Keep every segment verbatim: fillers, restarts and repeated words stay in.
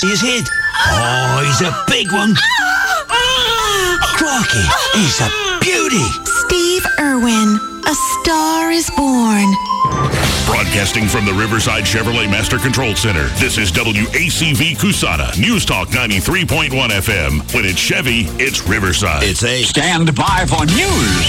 his head. Oh, he's a big one. Crikey, he's a beauty. Steve Irwin, A Star is Born. Broadcasting from the Riverside Chevrolet Master Control Center, this is W A C V Cusana, News Talk ninety-three point one F M. When it's Chevy, it's Riverside. It's a Stand by for news.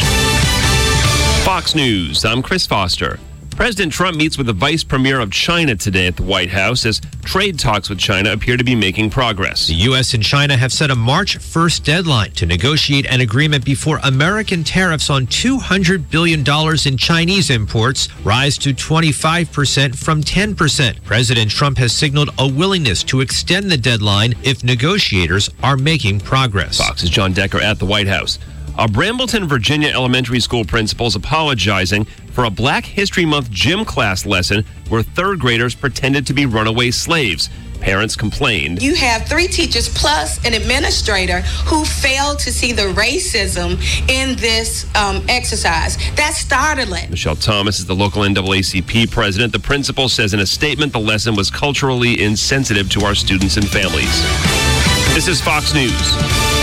Fox News, I'm Chris Foster. President Trump meets with the vice premier of China today at the White House as trade talks with China appear to be making progress. The U S and China have set a March first deadline to negotiate an agreement before American tariffs on two hundred billion dollars in Chinese imports rise to twenty-five percent from ten percent. President Trump has signaled a willingness to extend the deadline if negotiators are making progress. Fox's John Decker at the White House. A Brambleton, Virginia elementary school principal is apologizing for a Black History Month gym class lesson where third graders pretended to be runaway slaves. Parents complained. You have three teachers plus an administrator who failed to see the racism in this um, exercise. That's startling. Michelle Thomas is the local N double A C P president. The principal says in a statement the lesson was culturally insensitive to our students and families. This is Fox News.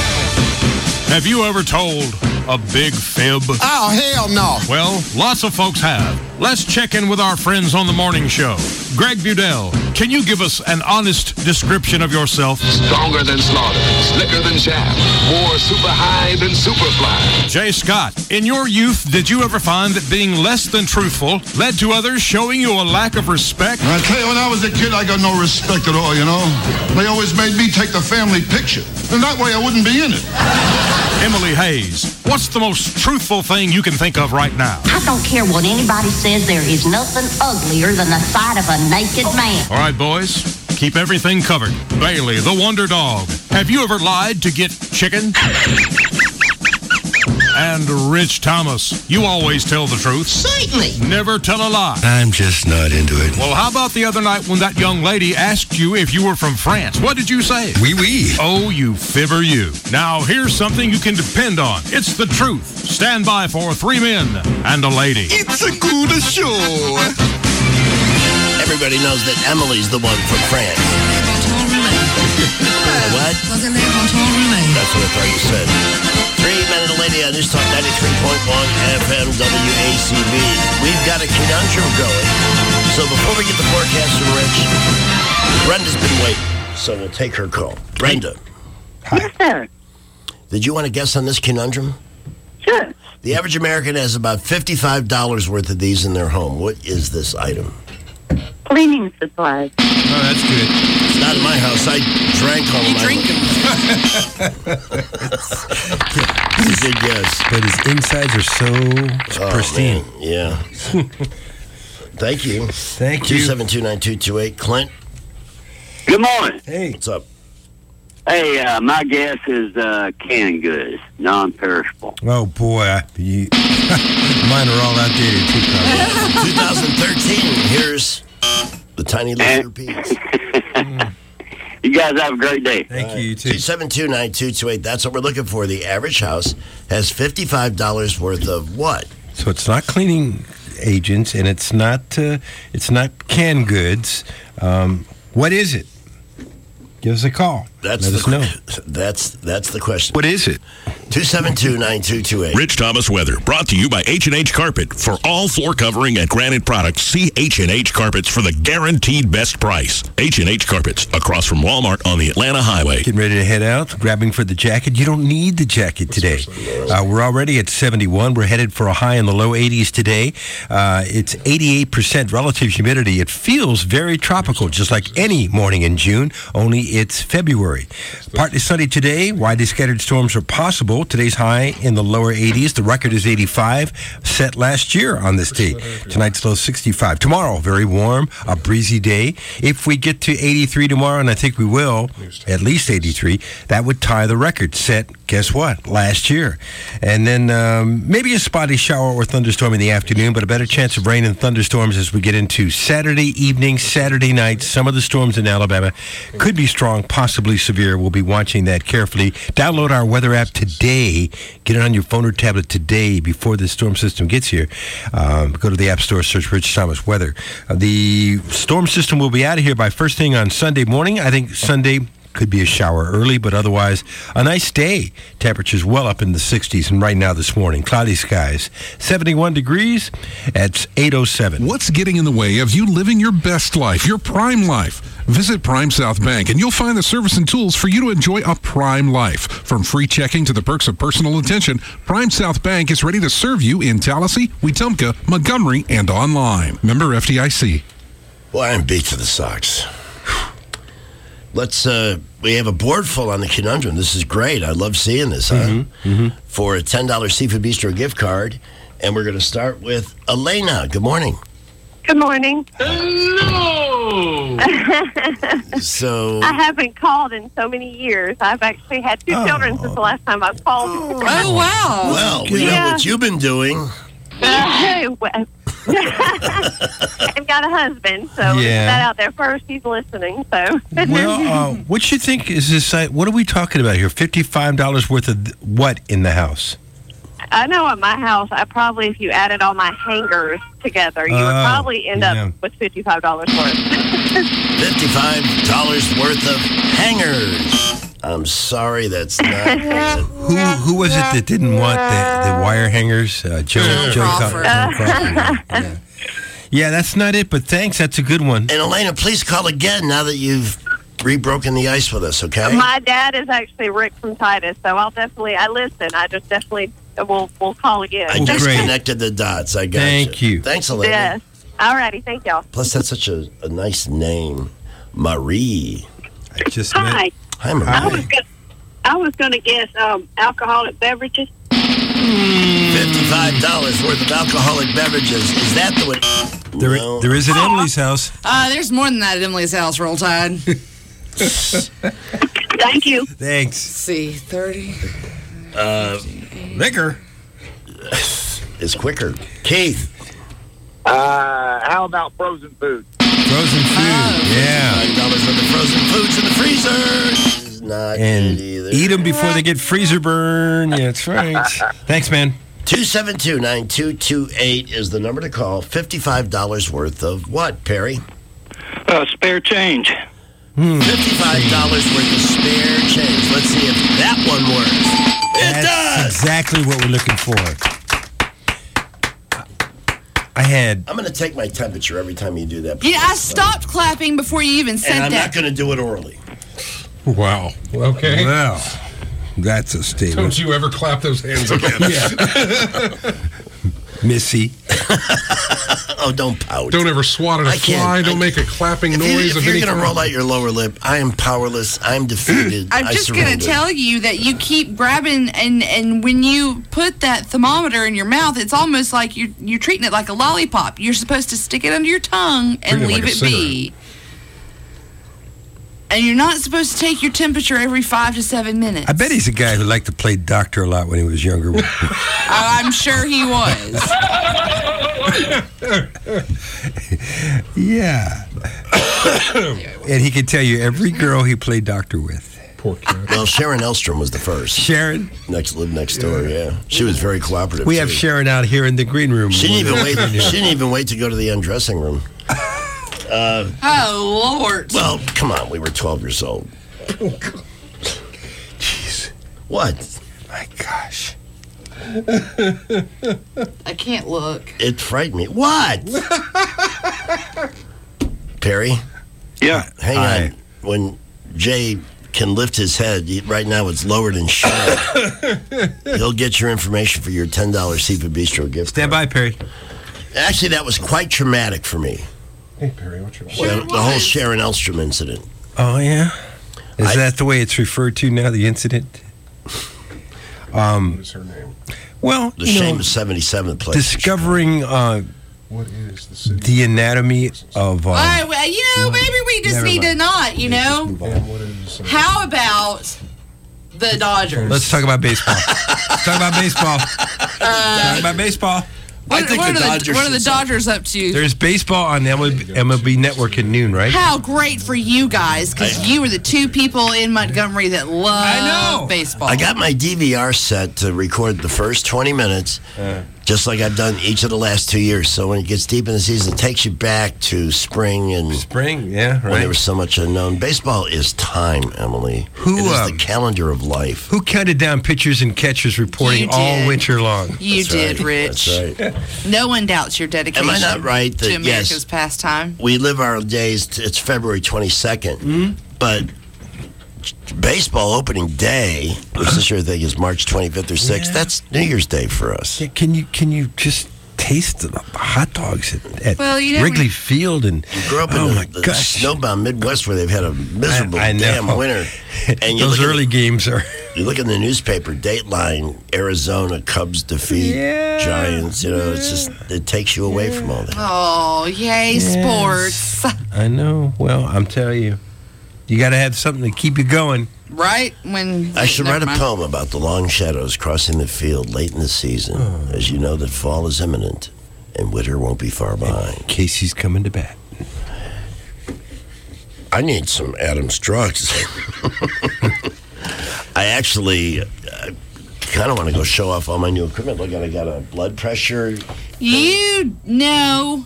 Have you ever told a big fib? Oh, hell no. Well, lots of folks have. Let's check in with our friends on the morning show. Greg Budell, can you give us an honest description of yourself? Stronger than Slaughter, slicker than Shaft, more super high than Superfly. Jay Scott, in your youth, did you ever find that being less than truthful led to others showing you a lack of respect? I tell you, when I was a kid, I got no respect at all, you know. They always made me take the family picture, and that way I wouldn't be in it. Emily Hayes, what's the most truthful thing you can think of right now? I don't care what anybody says, there is nothing uglier than the sight of a naked man. All right, boys, keep everything covered. Bailey, the Wonder Dog, have you ever lied to get chicken? And Rich Thomas, you always tell the truth. Certainly. Never tell a lie. I'm just not into it. Well, how about the other night when that young lady asked you if you were from France? What did you say? Oui, oui. Oh, you fibber you. Now, here's something you can depend on. It's the truth. Stand by for three men and a lady. It's a good show. Everybody knows that Emily's the one from France. What? That's what I thought you said. Three men and a lady on News Talk ninety-three point one F M W A C V. We've got a conundrum going. So before we get the forecast from Rich, Brenda's been waiting. So we'll take her call. Brenda. Hi. Yes, sir. Did you want to guess on this conundrum? Sure. The average American has about fifty-five dollars worth of these in their home. What is this item? Cleaning supplies. Oh, that's good. It's not in my house. I drank all of my... drink It's a good guess. But his insides are so oh, pristine. Man. Yeah. Thank you. Thank two you. two seven two, nine two two eight. Clint. Good morning. Hey. What's up? Hey, uh, my guess is uh, canned goods, non-perishable. Oh, boy. I, you, mine are all outdated, too, probably. twenty thirteen. Here's the tiny little piece. mm. You guys have a great day. Thank you, you too. two seven two, nine two two eight. That's what we're looking for. The average house has fifty-five dollars worth of what? So it's not cleaning agents, and it's not uh, it's not canned goods. Um, what is it? Give us a call. That's Let the, us know. That's that's the question. What is it? two seven two, nine two two eight. Rich Thomas Weather, brought to you by H and H Carpet. For all floor covering and granite products, see H and H Carpets for the guaranteed best price. H and H Carpets, across from Walmart on the Atlanta Highway. Getting ready to head out, grabbing for the jacket. You don't need the jacket today. Uh, we're already at seventy-one. We're headed for a high in the low eighties today. Uh, it's eighty-eight percent relative humidity. It feels very tropical, just like any morning in June, only it's February. Partly sunny today. Widely scattered storms are possible. Today's high in the lower eighties. The record is eighty-five, set last year on this day. Tonight's low sixty-five. Tomorrow, very warm, a breezy day. If we get to eighty-three tomorrow, and I think we will, at least eighty-three, that would tie the record set guess what? Last year. And then um, maybe a spotty shower or thunderstorm in the afternoon, but a better chance of rain and thunderstorms as we get into Saturday evening, Saturday night. Some of the storms in Alabama could be strong, possibly severe. We'll be watching that carefully. Download our weather app today. Get it on your phone or tablet today before the storm system gets here. Um, go to the App Store, search Rich Thomas Weather. Uh, the storm system will be out of here by first thing on Sunday morning. I think Sunday could be a shower early, but otherwise a nice day. Temperatures well up in the sixties, and right now this morning, cloudy skies, seventy-one degrees at eight oh seven. What's getting in the way of you living your best life, your prime life? Visit Prime South Bank, and you'll find the service and tools for you to enjoy a prime life. From free checking to the perks of personal attention, Prime South Bank is ready to serve you in Tallahassee, Wetumpka, Montgomery, and online. Member F D I C. Boy, I'm beat to the socks. Let's, uh, we have a board full on the conundrum. This is great. I love seeing this, huh? Mm-hmm. Mm-hmm. For a ten dollars Seafood Bistro gift card. And we're going to start with Elena. Good morning. Good morning. Hello! So... I haven't called in so many years. I've actually had two oh. children since the last time I've called. Oh, oh wow. Well, we yeah. know what you've been doing. Uh, well, I've got a husband, so yeah. that out there first. He's listening. So, well, uh, what you think is this? Uh, what are we talking about here? Fifty-five dollars worth of th- what in the house? I know at my house, I probably, if you added all my hangers together, you uh, would probably end yeah. up with fifty-five dollars worth. Fifty-five dollars worth of hangers. I'm sorry, that's not. who who was it that didn't want the, the wire hangers? Uh, Joe Joe, Joe Crawford. Crawford. Crawford. Yeah. yeah, that's not it. But thanks, that's a good one. And Elena, please call again now that you've re-broken the ice with us. Okay. My dad is actually Rick from Titus, so I'll definitely. I listen. I just definitely will will call again. I just Great. connected the dots. I got Thank you. you. Thanks, Elena. Yes. All righty. Thank y'all. Plus, that's such a, a nice name, Marie. I just Hi. met. Hi, Marie. I was gonna, I was going to guess um, alcoholic beverages. Fifty-five dollars worth of alcoholic beverages. Is that the one? There, no. there is at Emily's house. Uh, there's more than that at Emily's house, Roll Tide. Thank you. Thanks. See, thirty. Uh, liquor is quicker. Keith. Uh, how about frozen food? Frozen food, oh. yeah. Five dollars worth of frozen foods in the freezer. Is not and good either. Eat them before they get freezer burn. Yeah, that's right. Thanks, man. two seven two, nine two two eight is the number to call. Fifty-five dollars worth of what, Perry? Uh, spare change. Hmm. Fifty-five dollars worth of spare change. Let's see if that one works. It That's does. Exactly what we're looking for. I had. I'm going to take my temperature every time you do that. Yeah, I stopped clapping before you even said and I'm that. I'm not going to do it orally. Wow. Okay. Well, that's a statement. Don't you ever clap those hands again. Yeah. Missy. Oh, don't pout. Don't ever swat at a I fly. Don't I, make a clapping if noise. You, if of you're any going to kind. roll out your lower lip, I am powerless. I'm defeated. I'm I just going to tell you that you keep grabbing, and, and when you put that thermometer in your mouth, it's almost like you're, you're treating it like a lollipop. You're supposed to stick it under your tongue and Treat it leave like it a be. And you're not supposed to take your temperature every five to seven minutes. I bet he's a guy who liked to play doctor a lot when he was younger. I'm sure he was. Yeah. And he could tell you every girl he played doctor with. Poor kid. Well, Sharon Elstrom was the first. Sharon? Next, lived next door, yeah. She was very cooperative. We too. have Sharon out here in the green room. She didn't even wait. She didn't even wait to go to the undressing room. Uh, oh, Lord. Well, come on. We were twelve years old. Jeez. What? My gosh. I can't look. It frightened me. What? Perry? Yeah. Hang Hi. on. When Jay can lift his head, he, right now it's lowered and shut. He'll get your information for your ten dollars Seafood Bistro gift. Stand by, Perry. Actually, that was quite traumatic for me. Hey, Perry, what's your Well, the whole Sharon Elstrom incident. Oh, yeah? Is I, that the way it's referred to now, the incident? Um, What is her name? Well, the you shame know, of seventy-seventh place. discovering uh, What is the city? the anatomy of... Uh, All right, well, you know, maybe we just Never need mind. to not, you know? And what is, uh, How about The Dodgers. Let's talk about baseball. Let's talk about baseball. Uh, talk about baseball. What, I think what the are Dodgers the, what are the should Dodgers up to? There's baseball on the M L B, M L B Network at noon, right? How great for you guys, because you were the two people in Montgomery that love I know. baseball. I got my D V R set to record the first twenty minutes, Uh, just like I've done each of the last two years. So when it gets deep in the season, it takes you back to spring and spring, yeah, when right. there was so much unknown. Baseball is time, Emily. Who, it is um, the calendar of life. Who counted down pitchers and catchers reporting You all did. winter long? You That's did, right. Rich. That's right. No one doubts your dedication Am I not right that, to America's yes, pastime. we live our days, t- it's February twenty-second, Mm-hmm. but baseball opening day, which this year I think is March twenty-fifth or sixth, Yeah. that's New Year's Day for us. Yeah, can you can you just taste the hot dogs at, at Well, you know, Wrigley we- Field? And You grew up oh in my the, the gosh, snowbound Midwest where they've had a miserable I- I know. damn winter. And you those look at early the- games are. You look in the newspaper, Dateline, Arizona Cubs defeat Yeah. Giants. You know, it's just it takes you away from all that. Oh, yay, Yes. sports. I know. Well, I'm telling you, you got to have something to keep you going. Right? When I should never write a mind. poem about the long shadows crossing the field late in the season, Oh. as you know that fall is imminent and winter won't be far behind. Casey's coming to bat. I need some Adam's drugs. I actually uh, kind of want to go show off all my new equipment. Look, I got a blood pressure. You know,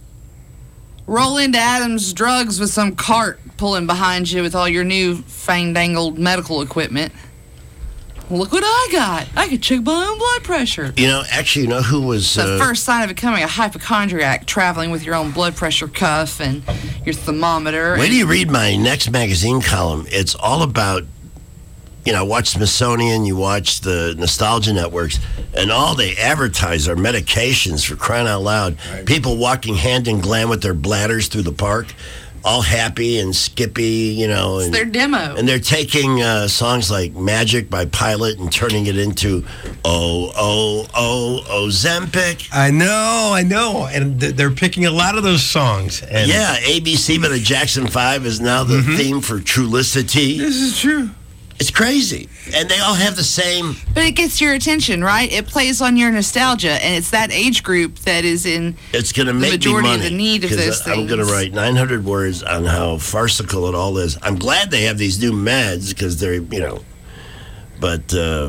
roll into Adam's Drugs with some cart pulling behind you with all your new fandangled medical equipment. Look what I got. I could check my own blood pressure. You know, actually, you know who was... The Uh, first sign of becoming a hypochondriac, traveling with your own blood pressure cuff and your thermometer. Wait till you read my next magazine column. It's all about, you know, watch Smithsonian, you watch the Nostalgia Networks, and all they advertise are medications, for crying out loud. People walking hand in glad with their bladders through the park, all happy and skippy, you know. It's And, their demo. and they're taking uh, songs like Magic by Pilot and turning it into Oh, Oh, Oh, Ozempic. I know, I know, and th- they're picking a lot of those songs. And Yeah, A B C by the Jackson Five is now the theme for Trulicity. this is true. It's crazy. And they all have the same... But it gets your attention, right? It plays on your nostalgia, and it's that age group that is in It's going to the make majority me of money. the need of 'cause those I'm going to things. write nine hundred words on how farcical it all is. I'm glad they have these new meds because they're, you know, but uh,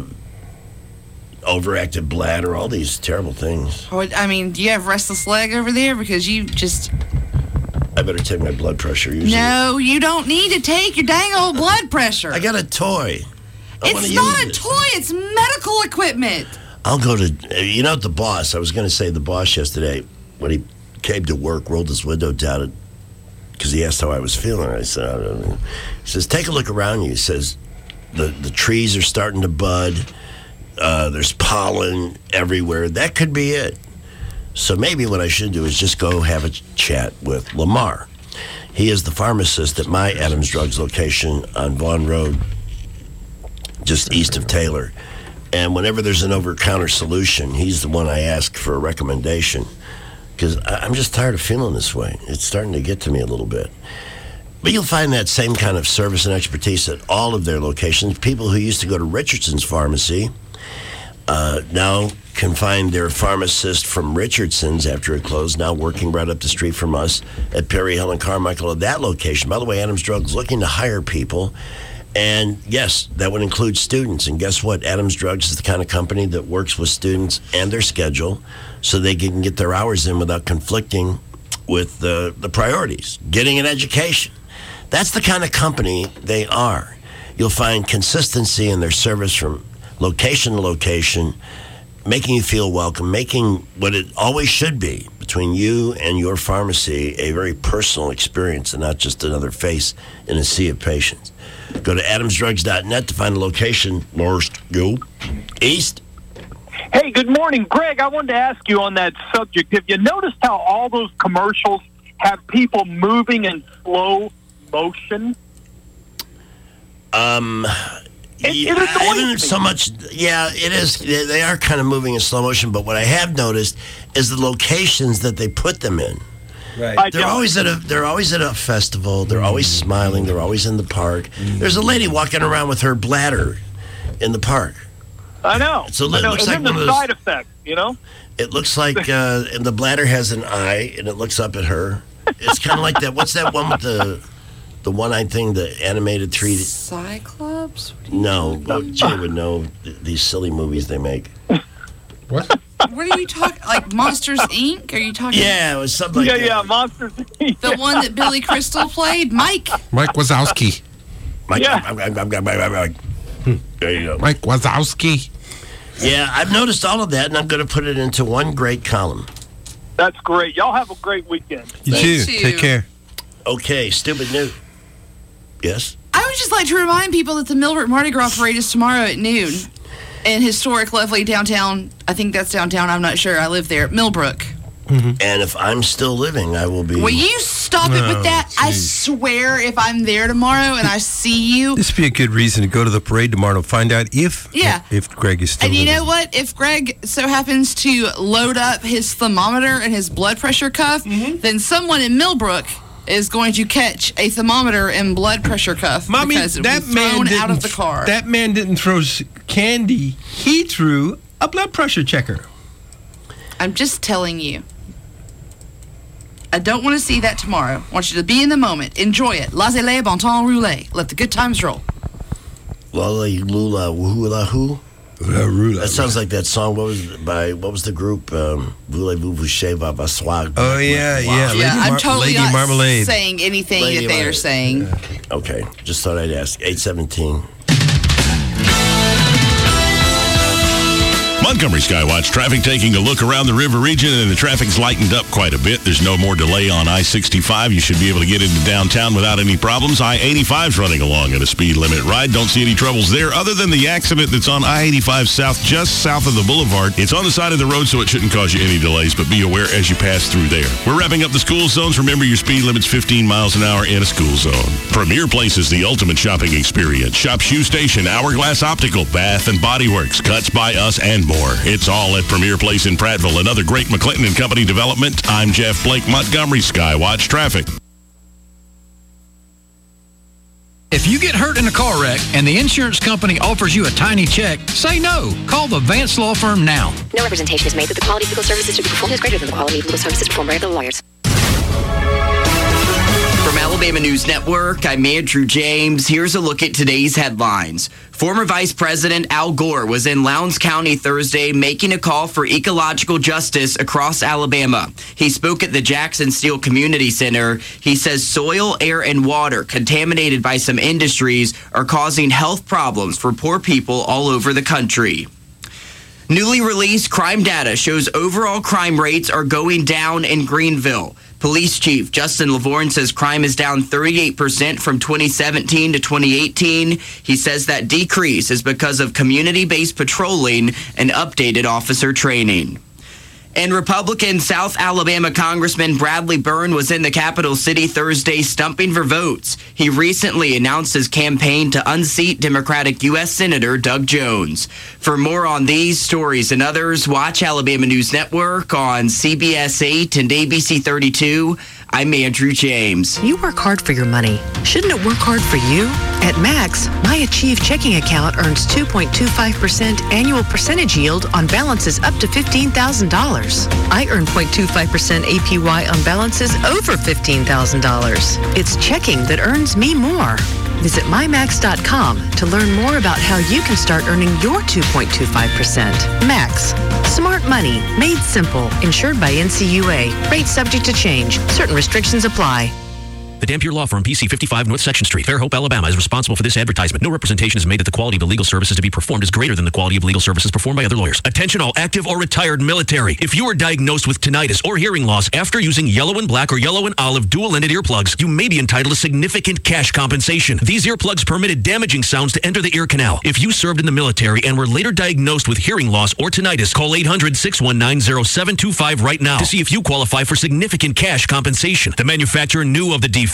overactive bladder, all these terrible things. Oh, I mean, do you have restless leg over there? Because you just... I better take my blood pressure. Usually. No, you don't need to take your dang old blood pressure. I got a toy. I wanna It's not use a it. toy. It's medical equipment. I'll go to, you know, the boss. I was going to say the boss yesterday when he came to work, rolled his window down because he asked how I was feeling. I said, I don't know. He says, take a look around you. He says, the, the trees are starting to bud. Uh, there's pollen everywhere. That could be it. So maybe what I should do is just go have a chat with Lamar. He is the pharmacist at my Adams Drugs location on Vaughan Road, just east of Taylor. And whenever there's an over-counter solution, he's the one I ask for a recommendation. Because I'm just tired of feeling this way. It's starting to get to me a little bit. But you'll find that same kind of service and expertise at all of their locations. People who used to go to Richardson's Pharmacy uh, now can find their pharmacist from Richardson's after it closed, now working right up the street from us at Perry Hill and Carmichael at that location. By the way, Adams Drugs looking to hire people. And yes, that would include students. And guess what? Adams Drugs is the kind of company that works with students and their schedule so they can get their hours in without conflicting with the, the priorities, getting an education. That's the kind of company they are. You'll find consistency in their service from location to location, making you feel welcome, making what it always should be between you and your pharmacy a very personal experience and not just another face in a sea of patients. Go to adams drugs dot net to find a location north, go east. Hey, good morning. Greg, I wanted to ask you on that subject. Have you noticed how all those commercials have people moving in slow motion? Um, It, yeah, it I annoys haven't me. so much. Yeah, it is. They they are kind of moving in slow motion. But what I have noticed is the locations that they put them in. Right. I They're don't. always at a. They're always at a festival. They're always smiling. They're always in the park. There's a lady walking around with her bladder. in the park. I know. So I it know. looks and like then one the of those- side effects, you know? It looks like, uh, and the bladder has an eye, and it looks up at her. It's kind of like that. What's that one with the the one-eyed thing, the animated three D? Cyclops? No, well, Jay would know th- these silly movies they make. What are you talking? Like Monsters, Incorporated? Are you talking? Yeah, it was something like yeah, that. yeah, Monsters. The one that Billy Crystal played? Mike? Mike Wazowski. Mike, Yeah. I'm- I'm- I'm- I'm- I'm- I'm- There you go. Mike Wazowski. Yeah, I've noticed all of that, and I'm going to put it into one great column. That's great. Y'all have a great weekend. You too. Take care. Okay, stupid news. Yes? I would just like to remind people that the Millbrook Mardi Gras Parade is tomorrow at noon in historic, lovely downtown. I think that's downtown. I'm not sure. I live there. Millbrook. And if I'm still living, I will be. Will you stop it with Oh, that? I geez. swear if I'm there tomorrow and I see you. This would be a good reason to go to the parade tomorrow to find out if Yeah. if Greg is still And you living. know what? If Greg so happens to load up his thermometer and his blood pressure cuff, then someone in Millbrook is going to catch a thermometer and blood pressure cuff Mommy, because it that was man thrown didn't, out of the car. That man didn't throw s- candy. He threw a blood pressure checker. I'm just telling you. I don't want to see that tomorrow. I want you to be in the moment. Enjoy it. Laissez-le, bon temps, roulez. Let the good times roll. Lula Lula Hula Hoo? That sounds like that song. What was by what was the group? Um, Voulez-vous vous va va soir? Oh, yeah, yeah. Lady yeah, I'm Mar- totally Lady not Marmalade. saying anything Lady that they are Mar- saying. Okay, just thought I'd ask. eight seventeen. Montgomery Skywatch traffic taking a look around the river region, and the traffic's lightened up quite a bit. There's no more delay on I sixty-five. You should be able to get into downtown without any problems. I eighty-five's running along at a speed limit ride. Don't see any troubles there other than the accident that's on I eighty-five south, just south of the boulevard. It's on the side of the road, so it shouldn't cause you any delays, but be aware as you pass through there. We're wrapping up the school zones. Remember, your speed limit's fifteen miles an hour in a school zone. Premier Place is the ultimate shopping experience. Shop Shoe Station, Hourglass Optical, Bath and Body Works, Cuts by Us, and more. It's all at Premier Place in Prattville. Another great McClinton and Company development. I'm Jeff Blake, Montgomery Skywatch Traffic. If you get hurt in a car wreck and the insurance company offers you a tiny check, say no. Call the Vance Law Firm now. No representation is made that the quality of legal services to be performed is greater than the quality of legal services performed by other lawyers. From Alabama News Network, I'm Andrew James. Here's a look at today's headlines. Former Vice President Al Gore was in Lowndes County Thursday making a call for ecological justice across Alabama. He spoke at the Jackson Steel Community Center. He says soil, air, and water contaminated by some industries are causing health problems for poor people all over the country. Newly released crime data shows overall crime rates are going down in Greenville. Police Chief Justin Lavorne says crime is down thirty-eight percent from twenty seventeen to twenty eighteen. He says that decrease is because of community-based patrolling and updated officer training. And Republican South Alabama Congressman Bradley Byrne was in the capital city Thursday stumping for votes. He recently announced his campaign to unseat Democratic U S Senator Doug Jones. For more on these stories and others, watch Alabama News Network on C B S eight and A B C thirty-two. I'm Andrew James. You work hard for your money. Shouldn't it work hard for you? At Max, my Achieve checking account earns two point two five percent annual percentage yield on balances up to fifteen thousand dollars. I earn zero point two five percent A P Y on balances over fifteen thousand dollars. It's checking that earns me more. Visit my max dot com to learn more about how you can start earning your two point two five percent. Max. Smart money. Made simple. Insured by N C U A. Rates subject to change. Certain restrictions apply. The Dampier Law Firm, P C fifty-five North Section Street, Fairhope, Alabama, is responsible for this advertisement. No representation is made that the quality of the legal services to be performed is greater than the quality of legal services performed by other lawyers. Attention all active or retired military. If you are diagnosed with tinnitus or hearing loss after using yellow and black or yellow and olive dual-ended earplugs, you may be entitled to significant cash compensation. These earplugs permitted damaging sounds to enter the ear canal. If you served in the military and were later diagnosed with hearing loss or tinnitus, call eight hundred, six one nine, zero seven two five right now to see if you qualify for significant cash compensation. The manufacturer knew of the defect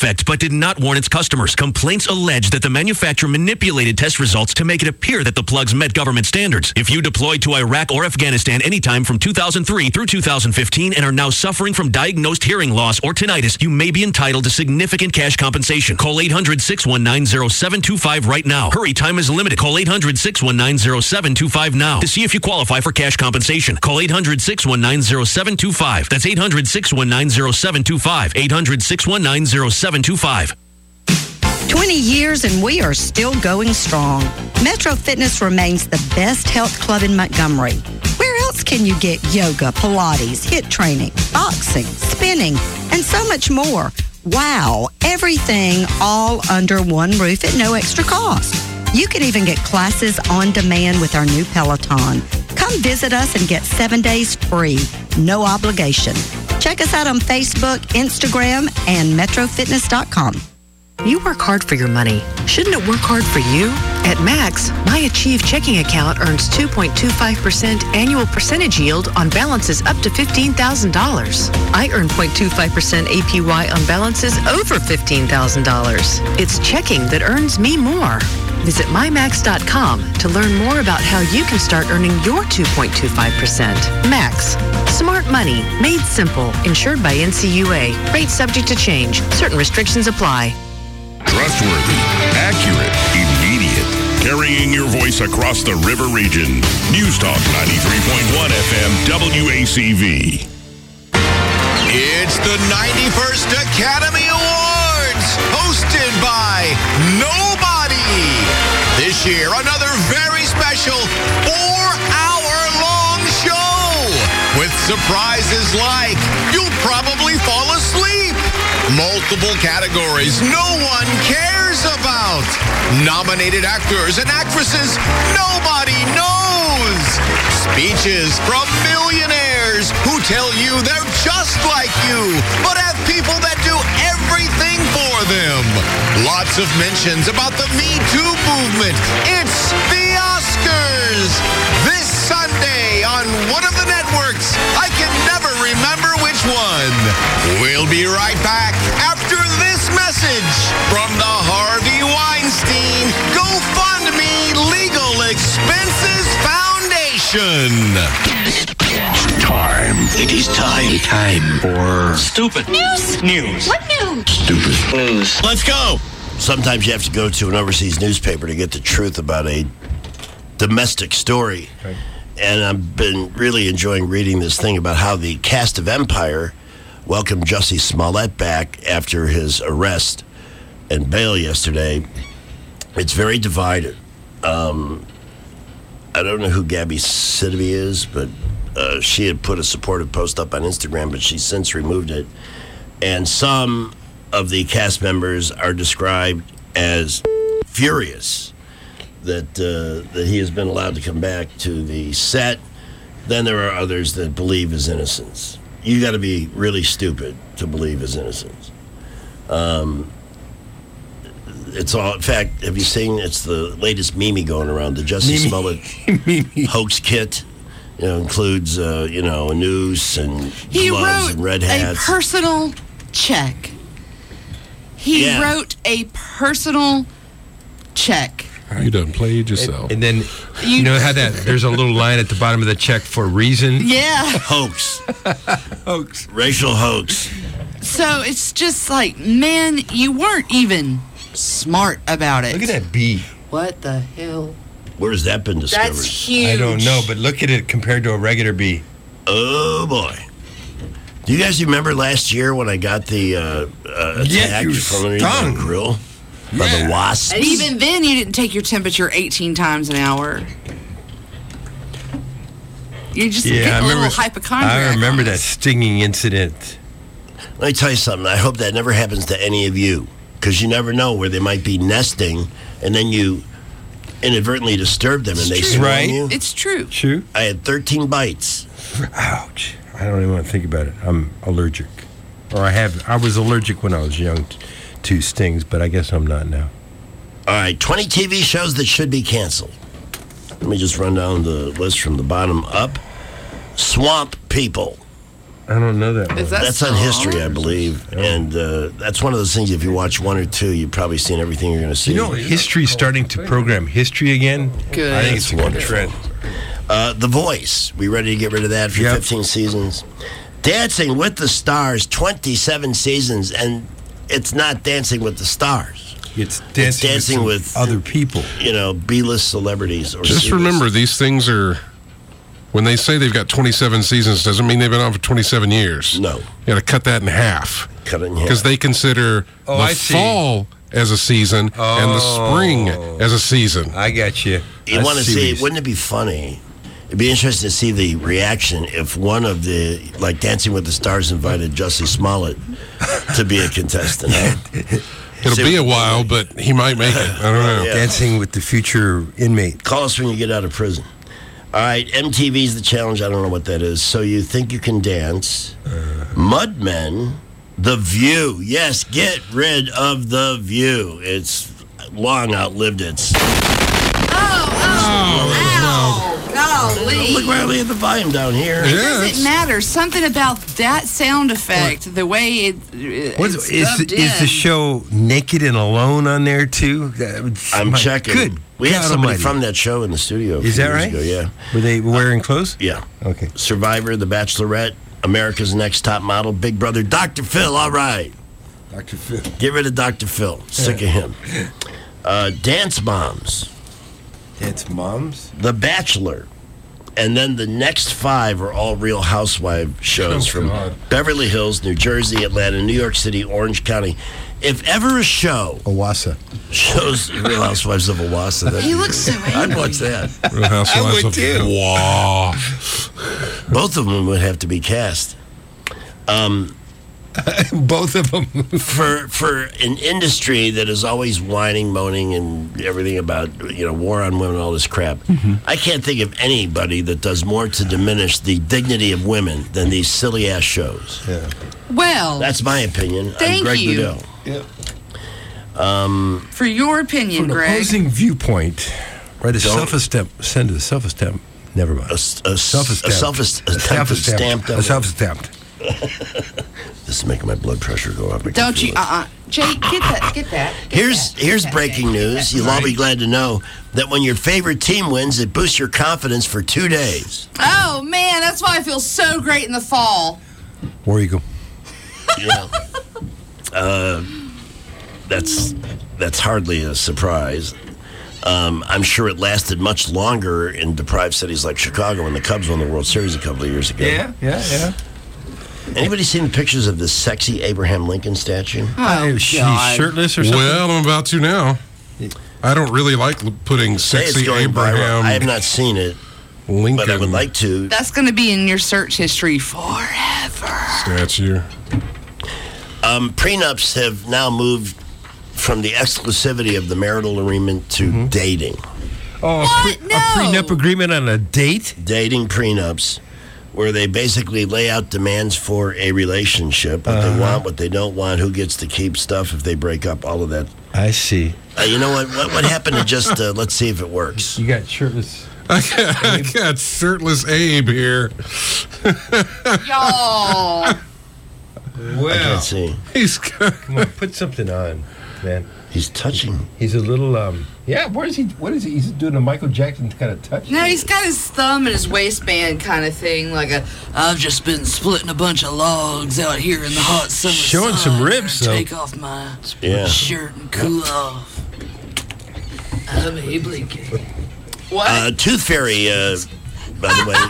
defect but did not warn its customers. Complaints allege that the manufacturer manipulated test results to make it appear that the plugs met government standards. If you deployed to Iraq or Afghanistan anytime from two thousand three through two thousand fifteen and are now suffering from diagnosed hearing loss or tinnitus, you may be entitled to significant cash compensation. Call eight hundred, six one nine, zero seven two five right now. Hurry, time is limited. Call eight hundred, six one nine, zero seven two five now to see if you qualify for cash compensation. Call eight hundred, six one nine, zero seven two five. That's eight hundred, six one nine, zero seven two five. eight hundred, six one nine, zero seven two five. twenty years and we are still going strong. Metro Fitness remains the best health club in Montgomery. Where else can you get yoga, Pilates, HIIT training, boxing, spinning, and so much more? Wow, everything all under one roof at no extra cost. You can even get classes on demand with our new Peloton. Come visit us and get seven days free, no obligation. Check us out on Facebook, Instagram, and metro fitness dot com. You work hard for your money. Shouldn't it work hard for you? At Max, my Achieve checking account earns two point two five percent annual percentage yield on balances up to fifteen thousand dollars. I earn zero point two five percent A P Y on balances over fifteen thousand dollars. It's checking that earns me more. Visit my max dot com to learn more about how you can start earning your two point two five percent. Max. Smart money, made simple, insured by N C U A. Rates subject to change. Certain restrictions apply. Trustworthy, accurate, immediate. Carrying your voice across the river region. News Talk ninety-three point one F M W A C V. It's the ninety-first Academy Awards, hosted by Nobody. This year, another very special four-hour-long show with surprises like you'll probably fall asleep. Multiple categories no one cares about. Nominated actors and actresses nobody knows. Speeches from millionaires who tell you they're just like you, but have people that do everything for them. Lots of mentions about the Me Too movement. It's the Oscars. This Sunday on one of the networks. I can never remember which one. We'll be right back after this message from the Harvey Weinstein GoFundMe Legal Expenses Foundation. Time. It is time. Time for stupid news. News. What news? Stupid news. Let's go. Sometimes you have to go to an overseas newspaper to get the truth about a domestic story. Right. And I've been really enjoying reading this thing about how the cast of Empire welcomed Jussie Smollett back after his arrest and bail yesterday. It's very divided. Um, I don't know who Gabby Sidibe is, but uh, she had put a supportive post up on Instagram, but she's since removed it. And some of the cast members are described as furious that uh, that he has been allowed to come back to the set. Then there are others that believe his innocence. You got to be really stupid to believe his innocence. Um, it's all. In fact, have you seen? It's the latest meme going around. The Jussie Smollett hoax kit. You know, includes uh, you know a noose and he gloves wrote and red hats. A personal check. He Yeah. wrote a personal check. You done played yourself. And, and then, you, you know how that there's a little line at the bottom of the check for reason? Yeah. Hoax. Hoax. Racial hoax. So it's just like, man, you weren't even smart about it. Look at that B. What the hell? Where has that been discovered? That's huge. I don't know, but look at it compared to a regular B. Oh, boy. Do you guys remember last year when I got the uh, uh, Yeah, attack you from underneath stung. my grill by Yeah. the wasps? And even then, you didn't take your temperature eighteen times an hour. You just Yeah, get I a little remember. hypochondriac. I remember that stinging incident. Let me tell you something. I hope that never happens to any of you, because you never know where they might be nesting, and then you inadvertently disturb them and they true. swarm Right. you. It's true. True. I had thirteen bites. Ouch. I don't even want to think about it. I'm allergic. Or I have. I was allergic when I was young t- to stings, but I guess I'm not now. All right, twenty T V shows that should be canceled. Let me just run down the list from the bottom up. Swamp People. I don't know that. Is that That's on History, I believe. And uh, that's one of those things, if you watch one or two, you've probably seen everything you're going to see. You know, History's starting to program history again. Good. I think it's a good trend. Uh, the Voice. We ready to get rid of that for Yep. fifteen seasons? Dancing with the Stars, twenty-seven seasons, and it's not Dancing with the Stars. It's dancing, It's dancing with, with, some other people. You know, B-list celebrities. Or Just C-list. remember, these things are, when they say they've got twenty-seven seasons, doesn't mean they've been on for twenty-seven years. No. You got to cut that in half. Cut it in half. Because they consider Oh, the I see. fall as a season and the spring as a season. I got you. You I want to see see, these. wouldn't it be funny? It'd be interesting to see the reaction if one of the, like Dancing with the Stars invited Jussie Smollett to be a contestant. It'll be a while, but he might make it. I don't know. Yeah. Dancing with the future inmate. Call us when you get out of prison. All right, M T V's The Challenge. I don't know what that is. So You Think You Can Dance. Mudmen. The View. Yes, get rid of The View. It's long outlived its. Golly. Look where I had the volume down here. It doesn't matter. Something about that sound effect, the way it, it What, it's is, dubbed the, is the in. show Naked and Alone on there too? That would- I'm my checking. Good. We had God somebody almighty. from that show in the studio. a Is few that years right? ago, yeah. Were they wearing clothes? Yeah. Okay. Survivor, The Bachelorette, America's Next Top Model, Big Brother, Doctor Phil. All right. Doctor Phil. Get rid of Doctor Phil. Sick of him. Uh, Dance Moms. Dance Moms? The Bachelor. And then the next five are all Real Housewife shows Oh, from God. Beverly Hills, New Jersey, Atlanta, New York City, Orange County. If ever a show Owasso shows Real Housewives of Owasso, that'd He be looks so great. I'd watch that. Real Housewives of Wow. Both of them would have to be cast. Um, Both of them. for for an industry that is always whining, moaning, and everything about you know war on women, all this crap. Mm-hmm. I can't think of anybody that does more to diminish the dignity of women than these silly ass shows. Yeah. Well, That's my opinion. Thank I'm Greg you. Goodell. Yeah. Um, for your opinion, From an Greg. opposing viewpoint, right? A Don't- self-esteem. Send a self-esteem. Never mind. a, a, Self-esteem. a self-esteem stamped A up. self-esteemed. This is making my blood pressure go up. I can Don't feel you? it. Uh uh Jake, get that. Get that. Get Here's that, here's get that, breaking get that, news. get that. You'll all be glad to know that when your favorite team wins, it boosts your confidence for two days. Oh man, that's why I feel so great in the fall. War Eagle. Yeah. uh, that's that's hardly a surprise. Um, I'm sure it lasted much longer in deprived cities like Chicago when the Cubs won the World Series a couple of years ago. Yeah, yeah, yeah. Anybody seen the pictures of this sexy Abraham Lincoln statue? Oh, Is she God. shirtless or something? Well, I'm about to now. I don't really like l- putting Say it's sexy going viral. Abraham I have not seen it, Lincoln but I would like to. That's going to be in your search history forever. statue. Um, prenups have now moved from the exclusivity of the marital agreement to Mm-hmm. dating. Oh, a, What? pre- No. a prenup agreement on a date? Dating prenups, where they basically lay out demands for a relationship, what they want, what they don't want, who gets to keep stuff if they break up, all of that. I see. Uh, you know what? What, what happened to just uh, let's see if it works? You got shirtless. I got, I got shirtless Abe here. Y'all. I can't see. He's got, Come on, put something on, man. He's touching. He's a little, um, yeah, where is he? What is he? He's doing a Michael Jackson kind of touch. No, he's got his thumb in his waistband kind of thing, like a, I've just been splitting a bunch of logs out here in the hot summer Showing sun. some ribs, though. Take off my Yeah. shirt and cool off. I'm Abe Lincoln. What? Uh, Tooth Fairy, uh, by the way.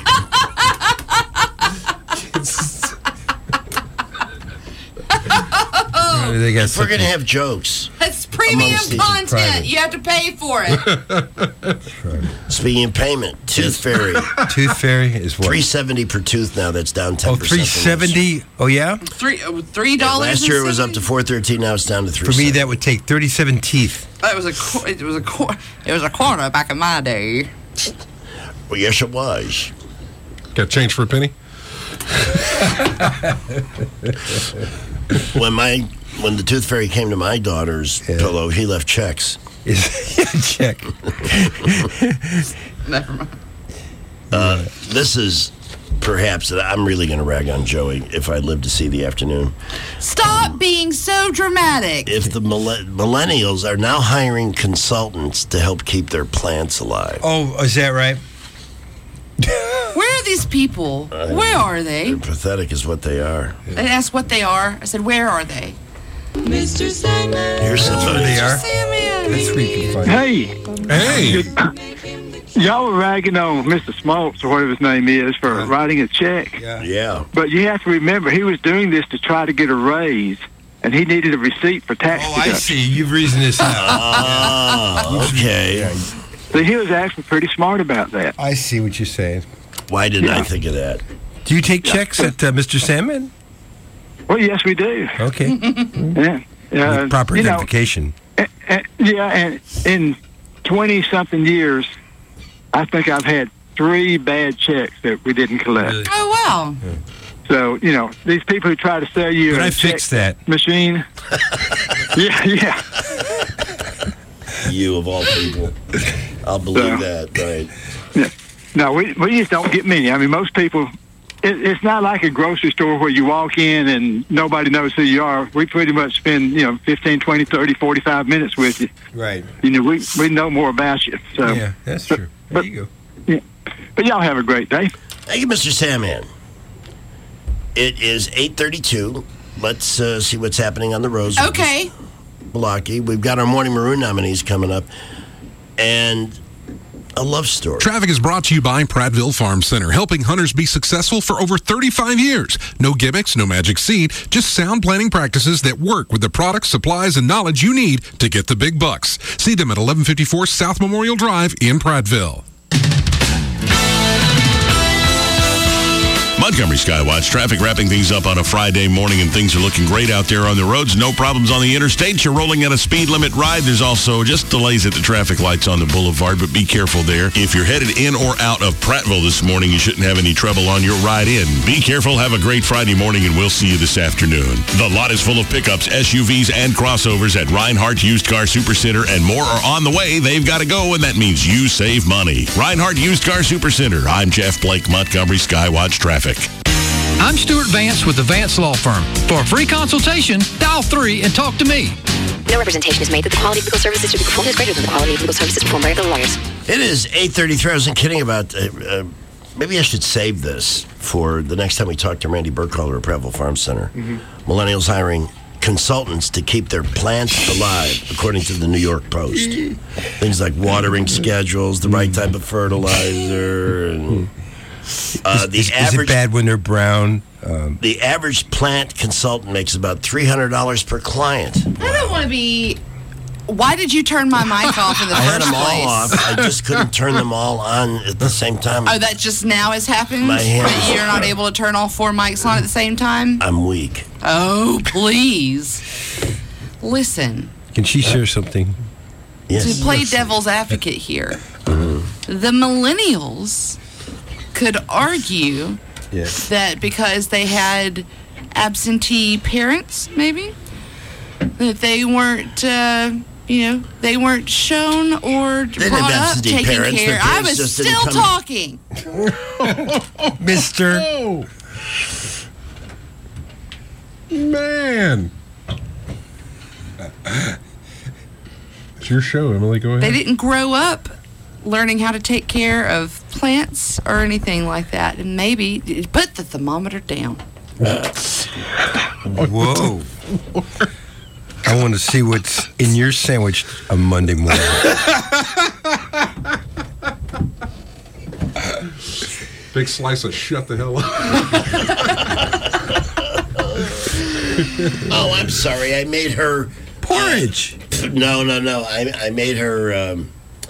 Uh, they got If we're going to something. have jokes. That's premium amongst these content. private. You have to pay for it. Speaking of payment, Tooth Fairy, Tooth Fairy is what? three seventy per tooth now. That's down ten Oh, percent. three seventy. Oh, yeah? Three uh, three dollars. Last year it was up to four thirteen. Now it's down to three. For me, that would take thirty-seven teeth. That was a qu- it was a qu- it was a quarter back in my day. Well, yes, it was. got change for a penny? When my when the Tooth Fairy came to my daughter's pillow, he left checks. Yeah, check. Never mind. Uh, this is perhaps I'm really going to rag on Joey if I live to see the afternoon. Stop being so dramatic. If the mill- millennials are now hiring consultants to help keep their plants alive. Oh, is that right? Where are these people? Uh, Where are they? They're pathetic is what they are. I asked what they are. I said, where are they? Mister Sandman. Here's somebody. They are. That's where you can find Hey. Hey. Y'all were ragging on Mister Smoltz, or whatever his name is, for yeah. writing a check. Yeah. yeah. But you have to remember, he was doing this to try to get a raise, and he needed a receipt for tax Oh, deduction. I see. You've reasoned this out. Ah, okay. So he was actually pretty smart about that. I see what you're saying. Why didn't Yeah. I think of that? Do you take checks at uh, Mister Sandman? Well, yes, we do. Okay. Yeah. Uh, With proper you know, identification. and, and, yeah, and in twenty-something years, I think I've had three bad checks that we didn't collect. Oh, wow. Yeah. So, you know, these people who try to sell you But a I check fixed that. machine. yeah, yeah. You of all people. I'll believe So- that, right. Yeah. No, we, we just don't get many. I mean, most people, it, it's not like a grocery store where you walk in and nobody knows who you are. We pretty much spend, you know, fifteen, twenty, thirty, forty-five minutes with you. Right. You know, we, we know more about you. So, Yeah, that's true. There but, you go. Yeah. But y'all have a great day. Thank you, Mister Sandman. It is eight thirty-two. Let's uh, see what's happening on the roads. Okay. Blocky. We've got our Morning Maroon nominees coming up. And a love story. Traffic is brought to you by Prattville Farm Center, helping hunters be successful for over thirty-five years. No gimmicks, no magic seed, just sound planning practices that work with the products, supplies, and knowledge you need to get the big bucks. See them at eleven fifty-four South Memorial Drive in Prattville. Montgomery Skywatch traffic wrapping things up on a Friday morning, and things are looking great out there on the roads. No problems on the interstates. You're rolling at a speed limit ride. There's also just delays at the traffic lights on the boulevard, but be careful there. If you're headed in or out of Prattville this morning, you shouldn't have any trouble on your ride in. Be careful. Have a great Friday morning, and we'll see you this afternoon. The lot is full of pickups, S U Vs, and crossovers at Reinhardt Used Car Supercenter, and more are on the way. They've got to go, and that means you save money. Reinhardt Used Car Supercenter. I'm Jeff Blake, Montgomery Skywatch Traffic. I'm Stuart Vance with the Vance Law Firm. For a free consultation, dial three and talk to me. No representation is made that the quality of legal services to be performed is greater than the quality of legal services performed by other lawyers. It is eight thirty-three. I wasn't kidding about, uh, uh, maybe I should save this for the next time we talk to Randy Burkholder at Prattville Farm Center. Mm-hmm. Millennials hiring consultants to keep their plants alive, according to the New York Post. Things like watering schedules, the right type of fertilizer, and... Uh, the is, is, average, is it bad when they're brown? Um, the average plant consultant makes about three hundred dollars per client. I don't want to be... Why did you turn my mic off in the I first had them place? all off. I just couldn't turn them all on at the same time. Oh, that just now has happened? My hands- That you're not able to turn all four mics on at the same time? I'm weak. Oh, please. Listen. Can she share something? Yes. To play devil's advocate here, Mm-hmm. the millennials could argue Yes. that because they had absentee parents, maybe, that they weren't, uh, you know, they weren't shown or didn't brought have up absentee taking parents. Their care. I parents was just didn't still come- talking. Mister. Oh. Man. It's your show, Emily. Go ahead. They didn't grow up learning how to take care of plants or anything like that. And maybe put the thermometer down. Whoa. I want to see what's in your sandwich on Monday morning. Big slice of shut the hell up. Oh, I'm sorry. I made her... Porridge. Uh, no, no, no. I, I made her... Um,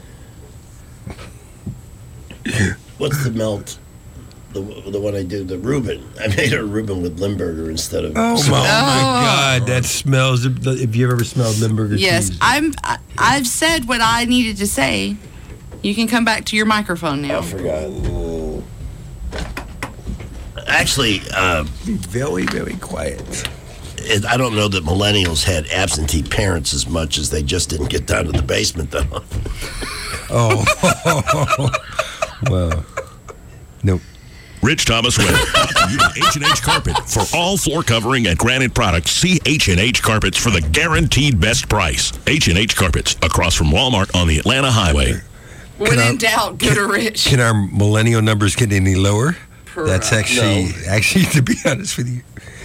what's the melt? The the one I do, the Reuben. I made her Reuben with Limburger instead of... Oh, my, oh my God. That smells... If you've ever smelled Limburger Yes, cheese. I'm, I, I've said what I needed to say. You can come back to your microphone now. I forgot. Actually, uh, very, very quiet. It, I don't know that millennials had absentee parents as much as they just didn't get down to the basement, though. Oh. Well, nope. Rich Thomas Weather, brought to you by H and H Carpet. For all floor covering and granite products, see H and H Carpets for the guaranteed best price. H and H Carpets, across from Walmart on the Atlanta Highway. When Can in doubt, go to Rich. Can our millennial numbers get any lower? Per That's hour. actually, No. actually, to be honest with you.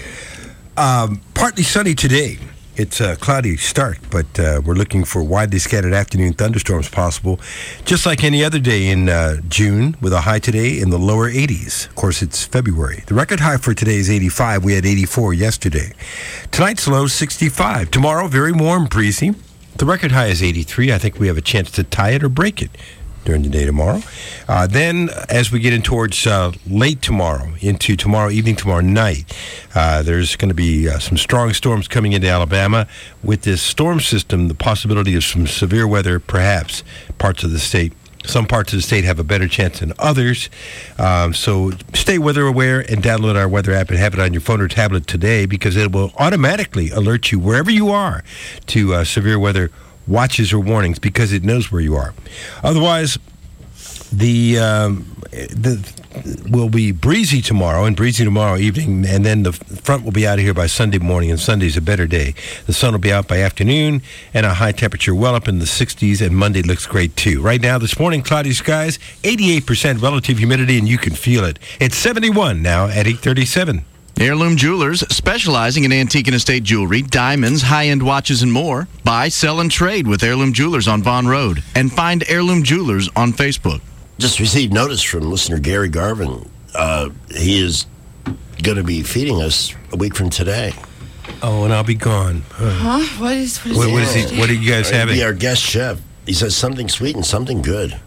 Um, partly sunny today. It's a cloudy start, but uh, we're looking for widely scattered afternoon thunderstorms possible, just like any other day in uh, June, with a high today in the lower eighties. Of course, it's February. The record high for today is eighty-five. We had eighty-four yesterday. Tonight's low, sixty-five. Tomorrow, very warm, breezy. The record high is eighty-three. I think we have a chance to tie it or break it during the day tomorrow. Uh, then, as we get in towards uh, late tomorrow, into tomorrow evening, tomorrow night, uh, there's going to be uh, some strong storms coming into Alabama. With this storm system, the possibility of some severe weather, perhaps, parts of the state. Some parts of the state have a better chance than others. Um, so stay weather aware and download our weather app and have it on your phone or tablet today, because it will automatically alert you wherever you are to uh, severe weather watches or warnings, because it knows where you are. Otherwise, the um, the will be breezy tomorrow and breezy tomorrow evening, and then the front will be out of here by Sunday morning, and Sunday's a better day. The sun will be out by afternoon, and a high temperature well up in the sixties, and Monday looks great too. Right now, this morning, cloudy skies, eighty-eight percent relative humidity, and you can feel it. It's seventy-one now at eight thirty-seven. Heirloom Jewelers, specializing in antique and estate jewelry, diamonds, high-end watches, and more. Buy, sell, and trade with Heirloom Jewelers on Vaughn Road. And find Heirloom Jewelers on Facebook. Just received notice from listener Gary Garvin. Uh, he is going to be feeding us a week from today. Oh, and I'll be gone. Uh, Huh? What is, what is, What- what is he- what are you guys He'll having? Be our guest chef. He says something sweet and something good.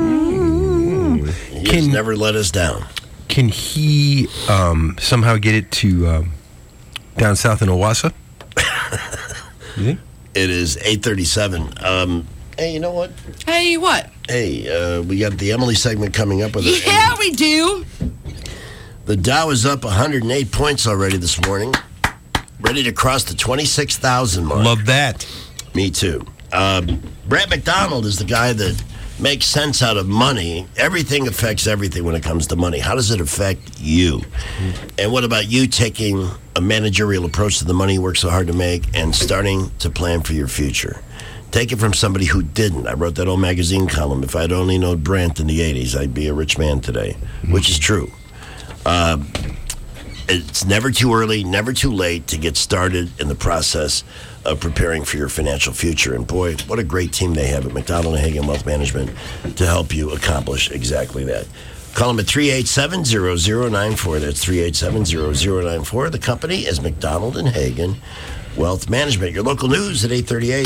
Ooh. He has never let us down. Can he um, somehow get it to um, down south in Owasso? You think? It is eight thirty-seven. Um, hey, you know what? Hey, what? Hey, uh, we got the Emily segment coming up with it. Yeah, we do. The Dow is up one hundred eight points already this morning. Ready to cross the twenty-six thousand mark. Love that. Me too. Um, Brett McDonald is the guy that makes sense out of money. Everything affects everything when it comes to money. How does it affect you? And what about you taking a managerial approach to the money you work so hard to make and starting to plan for your future? Take it from somebody who didn't. I wrote that old magazine column. If I'd only known Brent in the eighties, I'd be a rich man today, which is true. Uh, it's never too early, never too late to get started in the process of preparing for your financial future. And boy, what a great team they have at McDonald and Hagen Wealth Management to help you accomplish exactly that. Call them at three eight seven, zero zero nine four. That's three eight seven, zero zero nine four. The company is McDonald and Hagen Wealth Management. Your local news at eight thirty-eight.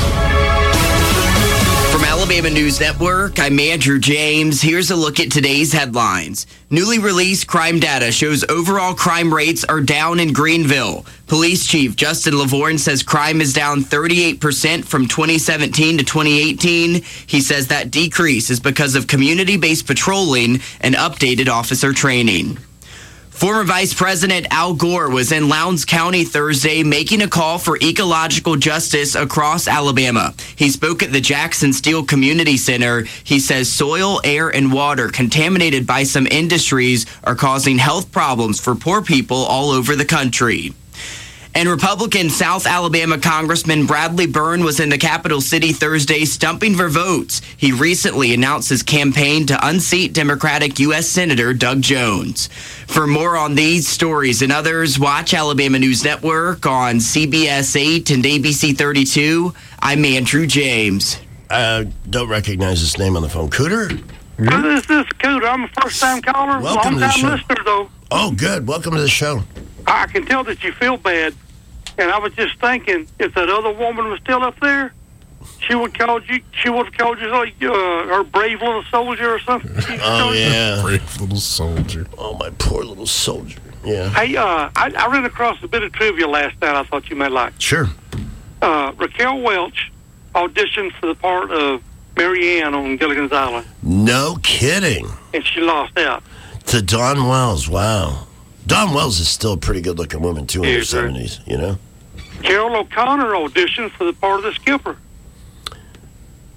From Alabama News Network, I'm Andrew James. Here's a look at today's headlines. Newly released crime data shows overall crime rates are down in Greenville. Police Chief Justin Lavorne says crime is down thirty-eight percent from twenty seventeen to twenty eighteen. He says that decrease is because of community-based patrolling and updated officer training. Former Vice President Al Gore was in Lowndes County Thursday making a call for ecological justice across Alabama. He spoke at the Jackson Steel Community Center. He says soil, air, and water contaminated by some industries are causing health problems for poor people all over the country. And Republican South Alabama Congressman Bradley Byrne was in the capital city Thursday stumping for votes. He recently announced his campaign to unseat Democratic U S Senator Doug Jones. For more on these stories and others, watch Alabama News Network on C B S eight and A B C thirty-two. I'm Andrew James. Uh, don't recognize this name on the phone. Cooter? This is Cooter. I'm a first-time caller, Welcome to the show. long-time listener, though. Oh, good. Welcome to the show. I can tell that you feel bad, and I was just thinking, if that other woman was still up there, she would call you. She would have called you like uh, her brave little soldier or something. Oh, yeah. Brave little soldier. Oh, my poor little soldier. Yeah. Hey, uh, I, I ran across a bit of trivia last night I thought you might like. Sure. Uh, Raquel Welch auditioned for the part of Mary Ann on Gilligan's Island, No kidding. and she lost out. To Dawn Wells. Wow. Dawn Wells is still a pretty good-looking woman, too, in her Yes, sir. seventies, you know? Carol O'Connor auditioned for the part of the skipper.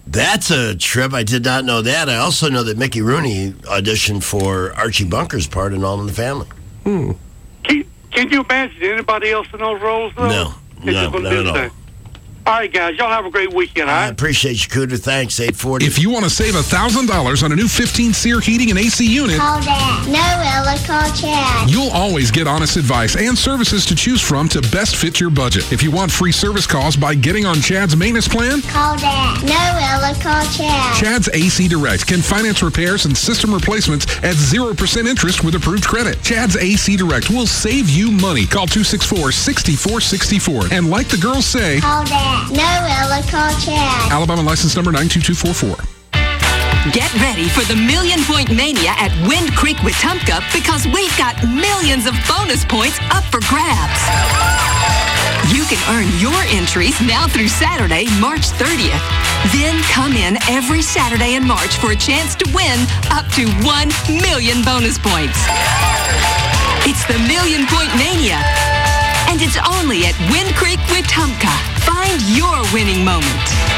That's a trip. I did not know that. I also know that Mickey Rooney auditioned for Archie Bunker's part in All in the Family. Hmm. Can, can you imagine anybody else in those roles, though? No, no, not at all. All right, guys, y'all have a great weekend, all right? I appreciate you, Cooter. Thanks, eight forty. If you want to save one thousand dollars on a new fifteen SEER heating and A C unit, Call Dad. No, Ella, call Chad. You'll always get honest advice and services to choose from to best fit your budget. If you want free service calls by getting on Chad's maintenance plan, Call Dad. No, Ella, call Chad. Chad's A C Direct can finance repairs and system replacements at zero percent interest with approved credit. Chad's A C Direct will save you money. Call two six four, six four six four. And like the girls say, Call Dad. No, Ella, call Chad. Alabama license number nine two two four four. Get ready for the Million Point Mania at Wind Creek Wetumpka because we've got millions of bonus points up for grabs. You can earn your entries now through Saturday, March thirtieth. Then come in every Saturday in March for a chance to win up to one million bonus points. It's the Million Point Mania, and it's only at Wind Creek Wetumpka. Find your winning moment.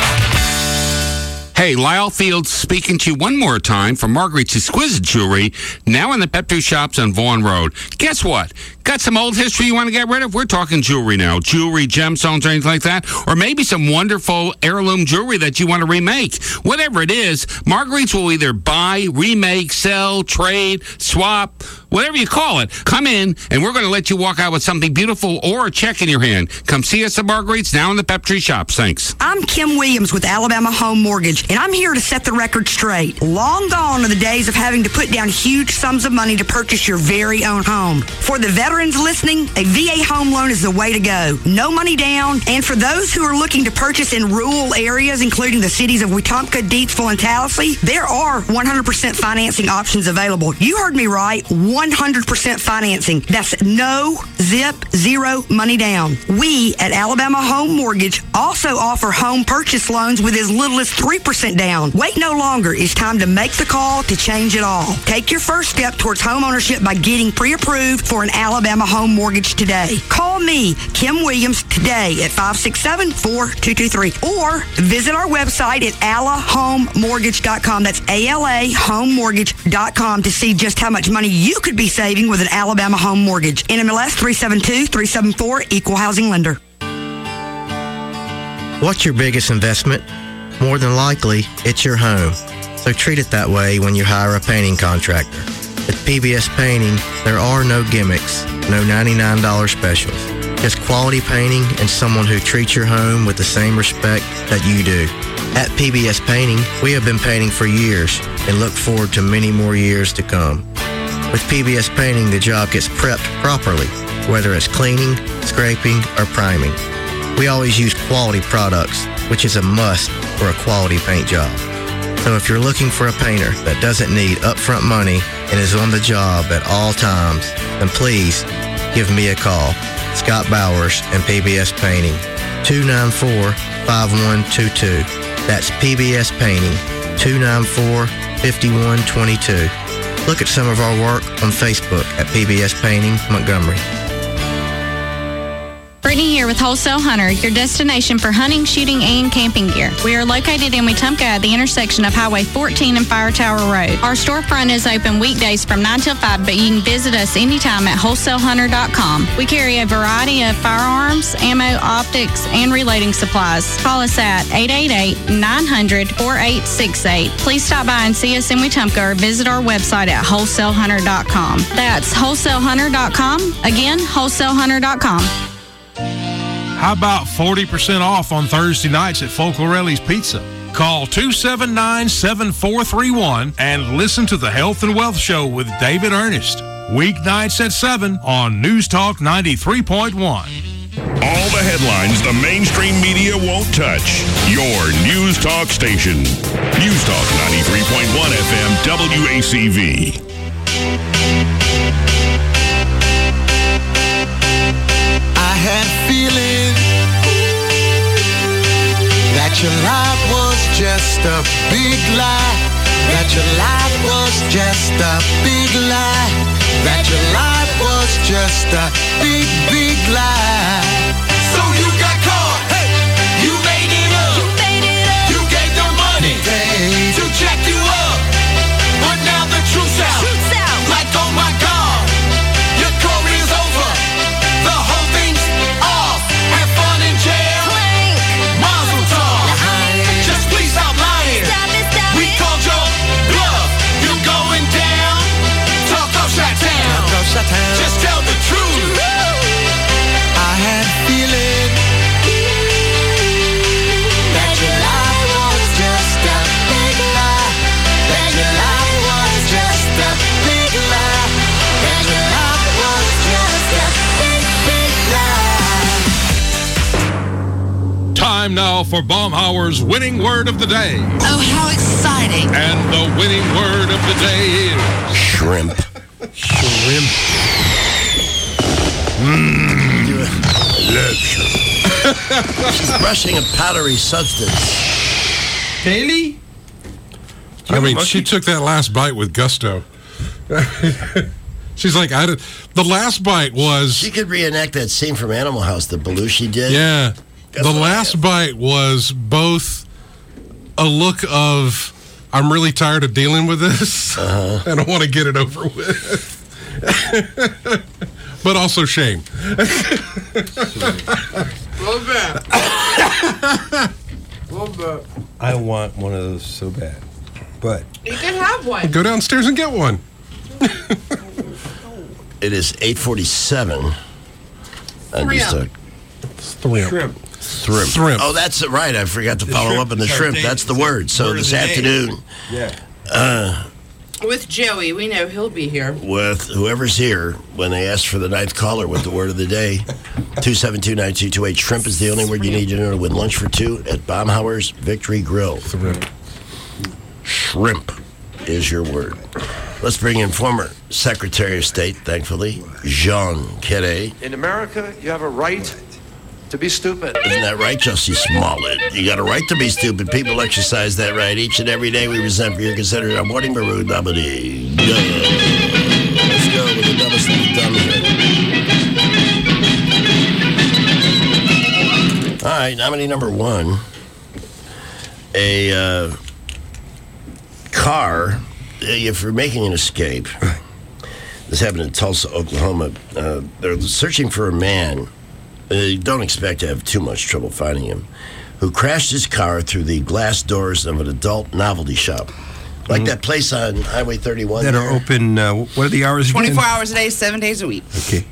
Hey, Lyle Fields speaking to you one more time from Marguerite's Exquisite Jewelry, now in the Pep two Shops on Vaughan Road. Guess what? Got some old history you want to get rid of? We're talking jewelry now. Jewelry, gemstones, or anything like that. Or maybe some wonderful heirloom jewelry that you want to remake. Whatever it is, Marguerite's will either buy, remake, sell, trade, swap, whatever you call it. Come in, and we're going to let you walk out with something beautiful or a check in your hand. Come see us at Marguerite's, now in the Pep Tree Shops. Thanks. I'm Kim Williams with Alabama Home Mortgage, and I'm here to set the record straight. Long gone are the days of having to put down huge sums of money to purchase your very own home. For the veterans listening, a V A home loan is the way to go. No money down, and for those who are looking to purchase in rural areas, including the cities of Wetumpka, Deepsville, and Tallahassee, there are one hundred percent financing options available. You heard me right, one hundred percent financing. That's no zip, zero money down. We at Alabama Home Mortgage also offer home purchase loans with as little as three percent down. Wait no longer. It's time to make the call to change it all. Take your first step towards home ownership by getting pre-approved for an Alabama Home Mortgage today. Call me, Kim Williams, today at five six seven, four two two three or visit our website at ala home mortgage dot com. That's A L A home mortgage dot com to see just how much money you could be saving with an Alabama Home Mortgage. N M L S three seven two three seven four, Equal Housing Lender. What's your biggest investment? More than likely, it's your home. So treat it that way when you hire a painting contractor. At P B S Painting, there are no gimmicks, no ninety-nine dollars specials. Just quality painting and someone who treats your home with the same respect that you do. At P B S Painting, we have been painting for years and look forward to many more years to come. With P B S Painting, the job gets prepped properly, whether it's cleaning, scraping, or priming. We always use quality products, which is a must for a quality paint job. So if you're looking for a painter that doesn't need upfront money and is on the job at all times, then please give me a call. Scott Bowers and P B S Painting, two nine four, five one two two. That's P B S Painting, two nine four, five one two two. Look at some of our work on Facebook at P B S Painting, Montgomery. Brittany here with Wholesale Hunter, your destination for hunting, shooting, and camping gear. We are located in Wetumpka at the intersection of Highway fourteen and Fire Tower Road. Our storefront is open weekdays from nine till five, but you can visit us anytime at wholesale hunter dot com. We carry a variety of firearms, ammo, optics, and reloading supplies. Call us at eight eight eight, nine hundred, four eight six eight. Please stop by and see us in Wetumpka or visit our website at wholesale hunter dot com. That's wholesale hunter dot com. Again, wholesale hunter dot com. How about forty percent off on Thursday nights at Folklorelli's Pizza? Call two seven nine, seven four three one and listen to the Health and Wealth Show with David Ernest. Weeknights at seven on News Talk ninety-three point one. All the headlines the mainstream media won't touch. Your News Talk station. News Talk ninety-three point one F M W A C V. I had a feeling that your life was just a big lie. That your life was just a big lie. That your life was just a big, big lie. So you got caught. Hey, you made it up. You made it up. You gave the money. time now for Baumhauer's winning word of the day. Oh, how exciting. And the winning word of the day is... Shrimp. Shrimp. Mmm. I love shrimp. She's brushing a powdery substance. Daily? I mean, she took that last bite with gusto. She's like, I did, the last bite was... She could reenact that scene from Animal House that Belushi did. Yeah. The last bite was both a look of, I'm really tired of dealing with this. Uh-huh. I don't want to get it over with. But also shame. Well bad. Well bad. I want one of those so bad. But you can have one. Go downstairs and get one. It is eight forty-seven. And just a Shrimp. Shrimp. Shrimp. Shrimp. Oh, that's it, right. I forgot to The follow shrimp up on the is our shrimp. day. That's the word. So Word of this the day. afternoon, yeah. uh, With Joey, we know he'll be here. with whoever's here, when they ask for the ninth caller with the word of the day, two seven two, nine two two eight. Shrimp is the only word you need to know to win lunch for two at Baumhauer's Victory Grill. Shrimp. Shrimp is your word. Let's bring in former Secretary of State, thankfully, Jean Quéré. In America, you have a right to be stupid. Isn't that right, Jussie Smollett? You got a right to be stupid. People exercise that right each and every day. We resent for you're considered a morning maroon nominee. Duh. Let's go with the dumbest thing done here. All right, nominee number one. A uh, car, if you're making an escape, this happened in Tulsa, Oklahoma. Uh, they're searching for a man. Uh, don't expect to have too much trouble finding him, who crashed his car through the glass doors of an adult novelty shop. Like mm. that place on Highway thirty-one. That there. are open, uh, what are the hours again? twenty-four hours a day, seven days a week. Okay.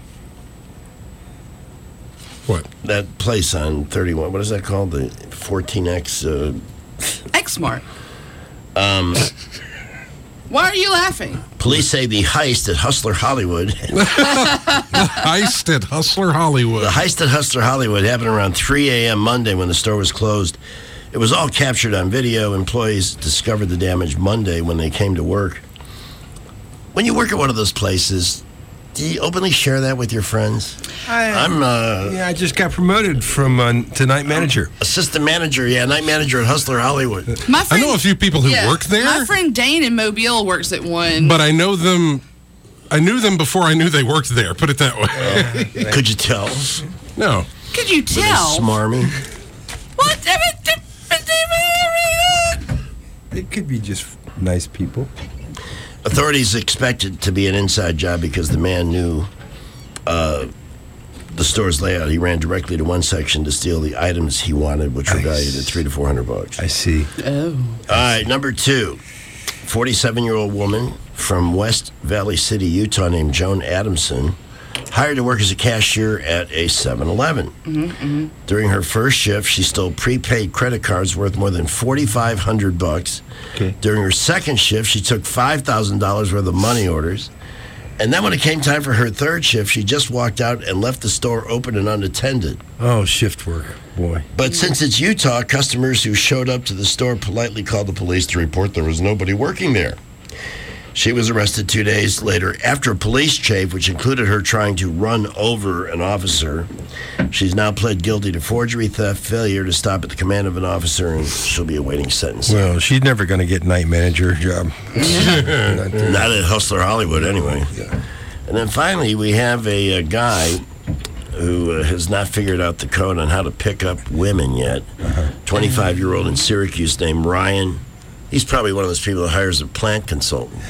What? That place on thirty-one, what is that called? The fourteen X? Uh, X-Mart. Um... Why are you laughing? Police say the heist at Hustler Hollywood. The heist at Hustler Hollywood. The heist at Hustler Hollywood happened around three a.m. Monday when the store was closed. It was all captured on video. Employees discovered the damage Monday when they came to work. When you work at one of those places, do you openly share that with your friends? I, I'm, uh... Yeah, I just got promoted from uh, to night manager. Assistant manager, yeah, night manager at Hustler Hollywood. My friend, I know a few people who yeah, work there. My friend Dane in Mobile works at one. But I know them... I knew them before I knew they worked there, put it that way. Uh, could you tell? No. Could you tell? Were they smarmy? What? They could be just nice people. Authorities expected to be an inside job because the man knew uh, the store's layout. He ran directly to one section to steal the items he wanted, which were valued at three to four hundred bucks. I see. Oh. All right, number two. forty-seven-year-old woman from West Valley City, Utah, named Joan Adamson, hired to work as a cashier at a seven eleven. Mm-hmm, mm-hmm. During her first shift, she stole prepaid credit cards worth more than forty-five hundred bucks. Okay. During her second shift, she took five thousand dollars worth of money orders. And then when it came time for her third shift, she just walked out and left the store open and unattended. Oh, shift work, boy. But since it's Utah, customers who showed up to the store politely called the police to report there was nobody working there. She was arrested two days later after a police chafe, which included her trying to run over an officer. She's now pled guilty to forgery, theft, failure to stop at the command of an officer, and she'll be awaiting sentencing. Well, she's never going to get night manager job. Not, Not at Hustler Hollywood, anyway. Yeah. And then finally, we have a, a guy who uh, has not figured out the code on how to pick up women yet. Uh-huh. twenty-five-year-old in Syracuse named Ryan. He's probably one of those people that hires a plant consultant.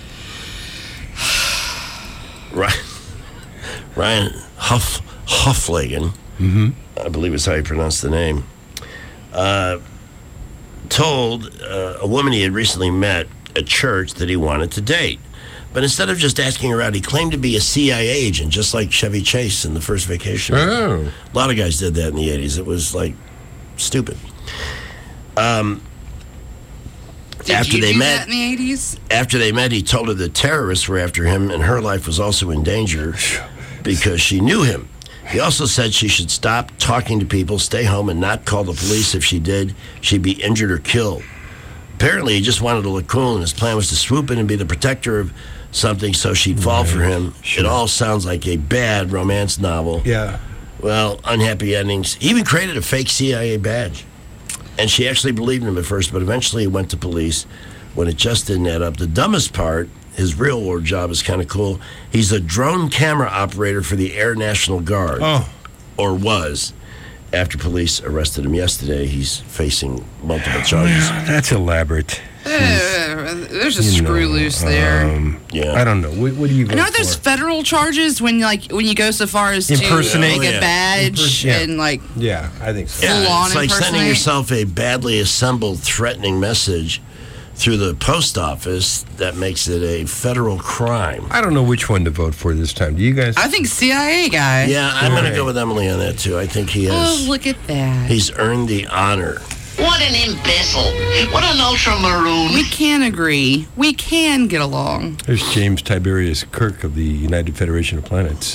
Ryan, Ryan Huff, Hufflagen, mm-hmm. I believe is how you pronounce the name, uh, told uh, a woman he had recently met at church that he wanted to date. But instead of just asking her out, he claimed to be a C I A agent, just like Chevy Chase in The First Vacation. Oh. A lot of guys did that in the eighties. It was, like, stupid. Um... Did after you they do met, that in the eighties? After they met, he told her that terrorists were after him and her life was also in danger because she knew him. He also said she should stop talking to people, stay home, and not call the police. If she did, she'd be injured or killed. Apparently, he just wanted to look cool, and his plan was to swoop in and be the protector of something so she'd fall Right. for him. Sure. It all sounds like a bad romance novel. Yeah. Well, unhappy endings. He even created a fake C I A badge. And she actually believed him at first, but eventually he went to police when it just didn't add up. The dumbest part, his real world job is kind of cool. He's a drone camera operator for the Air National Guard. Oh. Or was. After police arrested him yesterday, he's facing multiple charges. That's elaborate. Uh, there's a You screw know, loose there. Um, yeah. I don't know. What, what do you vote I know there's for? federal charges when like when you go so far as to Impersonate? make Oh, a yeah. badge Imperson- yeah. and like Yeah, I think so. Yeah, full on it's like sending impersonate. yourself a badly assembled, threatening message through the post office that makes it a federal crime. I don't know which one to vote for this time. Do you guys? I think C I A guy. Yeah, I'm going Right. to go with Emily on that, too. I think he Oh, has. look at that. He's earned the honor. What an imbecile. What an ultramaroon. We can agree. We can get along. There's James Tiberius Kirk of the United Federation of Planets.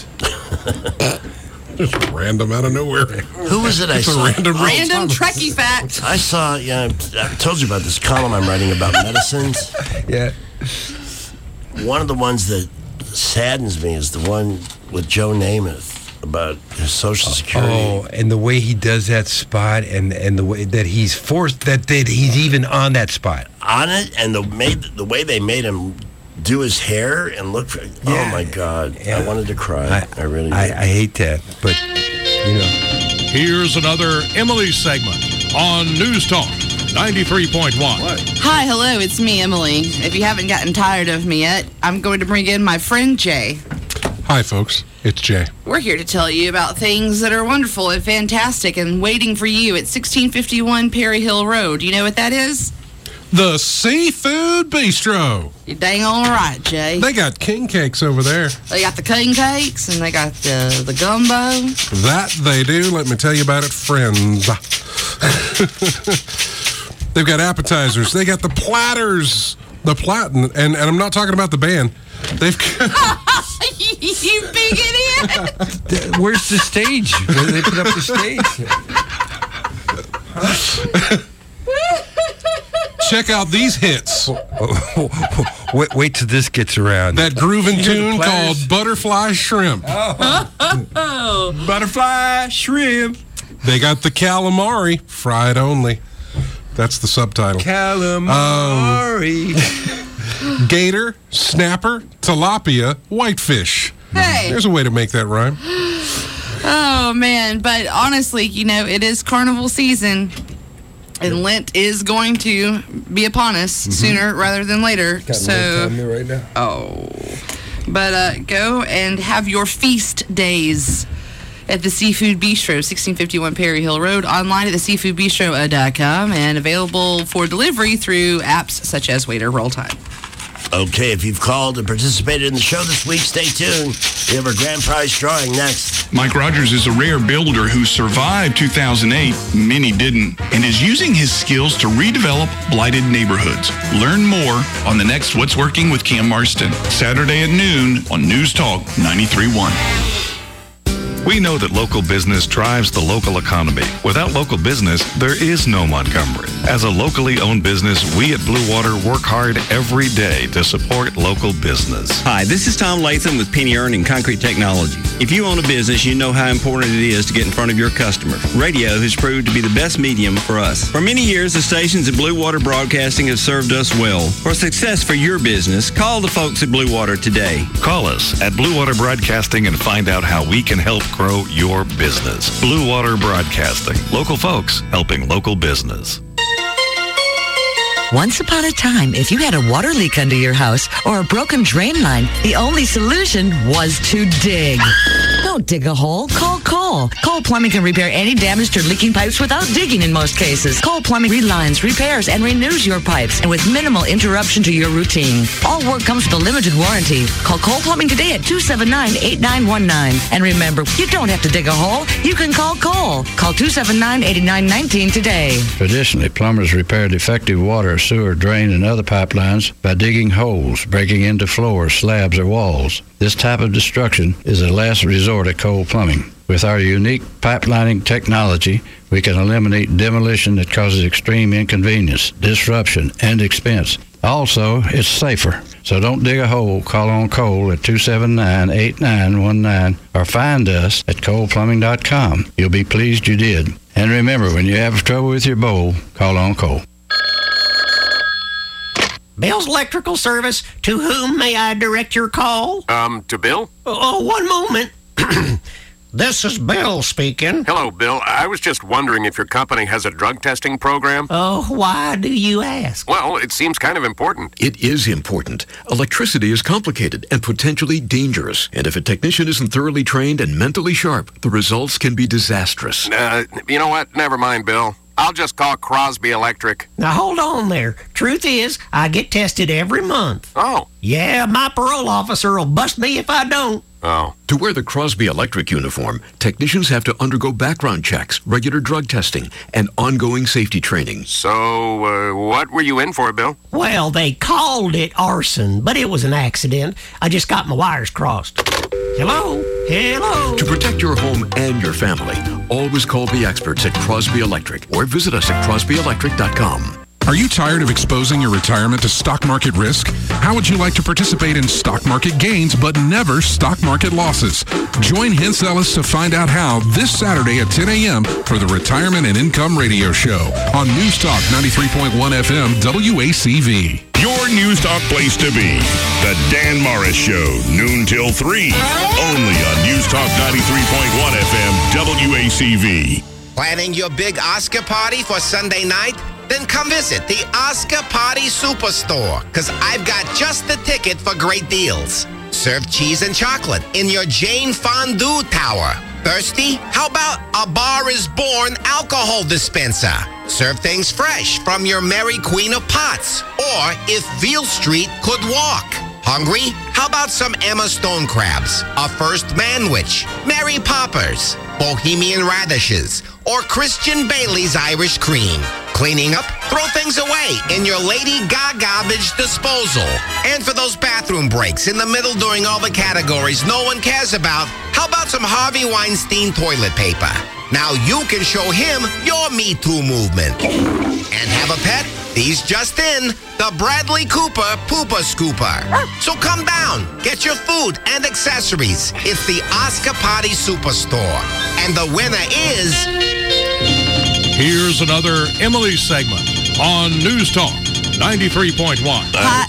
Just random out of nowhere. Who was it I It's a saw? random Random Trekkie fact. I saw, yeah, I told you about this column I'm writing about medicines. Yeah. One of the ones that saddens me is the one with Joe Namath about his Social Security. Oh, and the way he does that spot, and, and the way that he's forced that, that he's even on that spot. On it, and the made the way they made him do his hair and look. For, Oh Yeah. my God! Yeah. I wanted to cry. I, really. Did. I, I hate that, but you know. Here's another Emily segment on News Talk ninety-three point one. Hi, hello, it's me, Emily. If you haven't gotten tired of me yet, I'm going to bring in my friend Jay. Hi, folks. It's Jay. We're here to tell you about things that are wonderful and fantastic and waiting for you at sixteen fifty-one Perry Hill Road. You know what that is? The Seafood Bistro. You're dang all right, Jay. They got king cakes over there. They got the king cakes and they got the, the gumbo. That they do. Let me tell you about it, friends. They've got appetizers. They got the platters. The plat, and, and I'm not talking about the band. They've got... You big idiot! Where's the stage? Where do they put up the stage? Check out these hits. wait, wait till this gets around. That grooving You hear the tune platters? called Butterfly Shrimp. Oh. Butterfly shrimp. They got the calamari, fried only. That's the subtitle. Calamari. Um, gator, snapper, tilapia, whitefish. Hey. There's a way to make that rhyme. Oh, man. But honestly, you know, it is carnival season. And Lent is going to be upon us Mm-hmm. sooner rather than later. Got so, no time there right now. oh. But uh, go and have your feast days at the Seafood Bistro, sixteen fifty-one Perry Hill Road, online at the seafood bistro dot com, and available for delivery through apps such as Waiter Roll Time. Okay, if you've called and participated in the show this week, stay tuned. We have our grand prize drawing next. Mike Rogers is a rare builder who survived two thousand eight, many didn't, and is using his skills to redevelop blighted neighborhoods. Learn more on the next What's Working with Cam Marston, Saturday at noon on News Talk ninety-three point one. We know that local business drives the local economy. Without local business, there is no Montgomery. As a locally owned business, we at Blue Water work hard every day to support local business. Hi, this is Tom Latham with Penny Earn and Concrete Technology. If you own a business, you know how important it is to get in front of your customer. Radio has proved to be the best medium for us. For many years, the stations at Blue Water Broadcasting have served us well. For success for your business, call the folks at Blue Water today. Call us at Blue Water Broadcasting and find out how we can help grow your business. Blue Water Broadcasting. Local folks helping local business. Once upon a time, if you had a water leak under your house or a broken drain line, the only solution was to dig. Don't dig a hole. Call Cole. Cole Plumbing can repair any damaged or leaking pipes without digging in most cases. Cole Plumbing relines, repairs, and renews your pipes, and with minimal interruption to your routine. All work comes with a limited warranty. Call Cole Plumbing today at two seven nine, eight nine one nine. And remember, you don't have to dig a hole. You can call Cole. Call two seven nine, eight nine one nine today. Traditionally, plumbers repair defective water, sewer, drain, and other pipelines by digging holes, breaking into floors, slabs, or walls. This type of destruction is a last resort at Cole Plumbing. With our unique pipelining technology, we can eliminate demolition that causes extreme inconvenience, disruption, and expense. Also, it's safer. So don't dig a hole. Call on Cole at two seven nine, eight nine one nine or find us at cole plumbing dot com. You'll be pleased you did. And remember, when you have trouble with your bowl, call on Cole. Bill's Electrical Service, to whom may I direct your call? Um, to Bill? Oh, one moment. This is Bill speaking. Hello, Bill. I was just wondering if your company has a drug testing program. Oh, why do you ask? Well, it seems kind of important. It is important. Electricity is complicated and potentially dangerous. And if a technician isn't thoroughly trained and mentally sharp, the results can be disastrous. Uh, you know what? Never mind, Bill. I'll just call Crosby Electric. Now, hold on there. Truth is, I get tested every month. Oh. Yeah, my parole officer will bust me if I don't. Oh. To wear the Crosby Electric uniform, technicians have to undergo background checks, regular drug testing, and ongoing safety training. So, uh, what were you in for, Bill? Well, they called it arson, but it was an accident. I just got my wires crossed. Hello? Hello? To protect your home and your family, always call the experts at Crosby Electric or visit us at crosby electric dot com. Are you tired of exposing your retirement to stock market risk? How would you like to participate in stock market gains but never stock market losses? Join Hens Ellis to find out how this Saturday at ten a.m. for the Retirement and Income Radio Show on News Talk ninety-three point one F M W A C V. Your News Talk place to be. The Dan Morris Show, noon till three. Only on News Talk ninety-three point one F M W A C V. Planning your big Oscar party for Sunday night? Then come visit the Oscar Party Superstore, because I've got just the ticket for great deals. Serve cheese and chocolate in your Jane Fondue Tower. Thirsty? How about a Bar is Born alcohol dispenser? Serve things fresh from your Mary Queen of Pots, or if Veal Street could walk. Hungry? How about some Emma Stone crabs, a First Manwich, Mary Poppers, Bohemian radishes, or Christian Bailey's Irish cream? Cleaning up? Throw things away in your Lady Gaga garbage disposal. And for those bathroom breaks in the middle during all the categories no one cares about, how about some Harvey Weinstein toilet paper? Now you can show him your Me Too movement. And have a pet? These just in, the Bradley Cooper Pooper Scooper. So come down, get your food and accessories. It's the Oscar Party Superstore. And the winner is... Here's another Emily segment on News Talk ninety-three point one. Hi.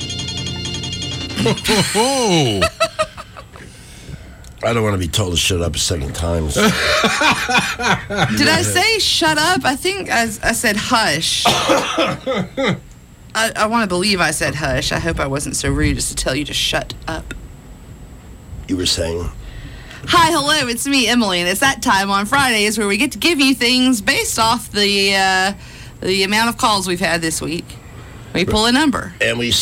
Oh. I don't want to be told to shut up a second time. So. Did I say shut up? I think I, I said hush. I, I want to believe I said hush. I hope I wasn't so rude as to tell you to shut up. You were saying... Hi, hello, it's me, Emily, and it's that time on Fridays where we get to give you things based off the uh, the amount of calls we've had this week. We pull a number. And we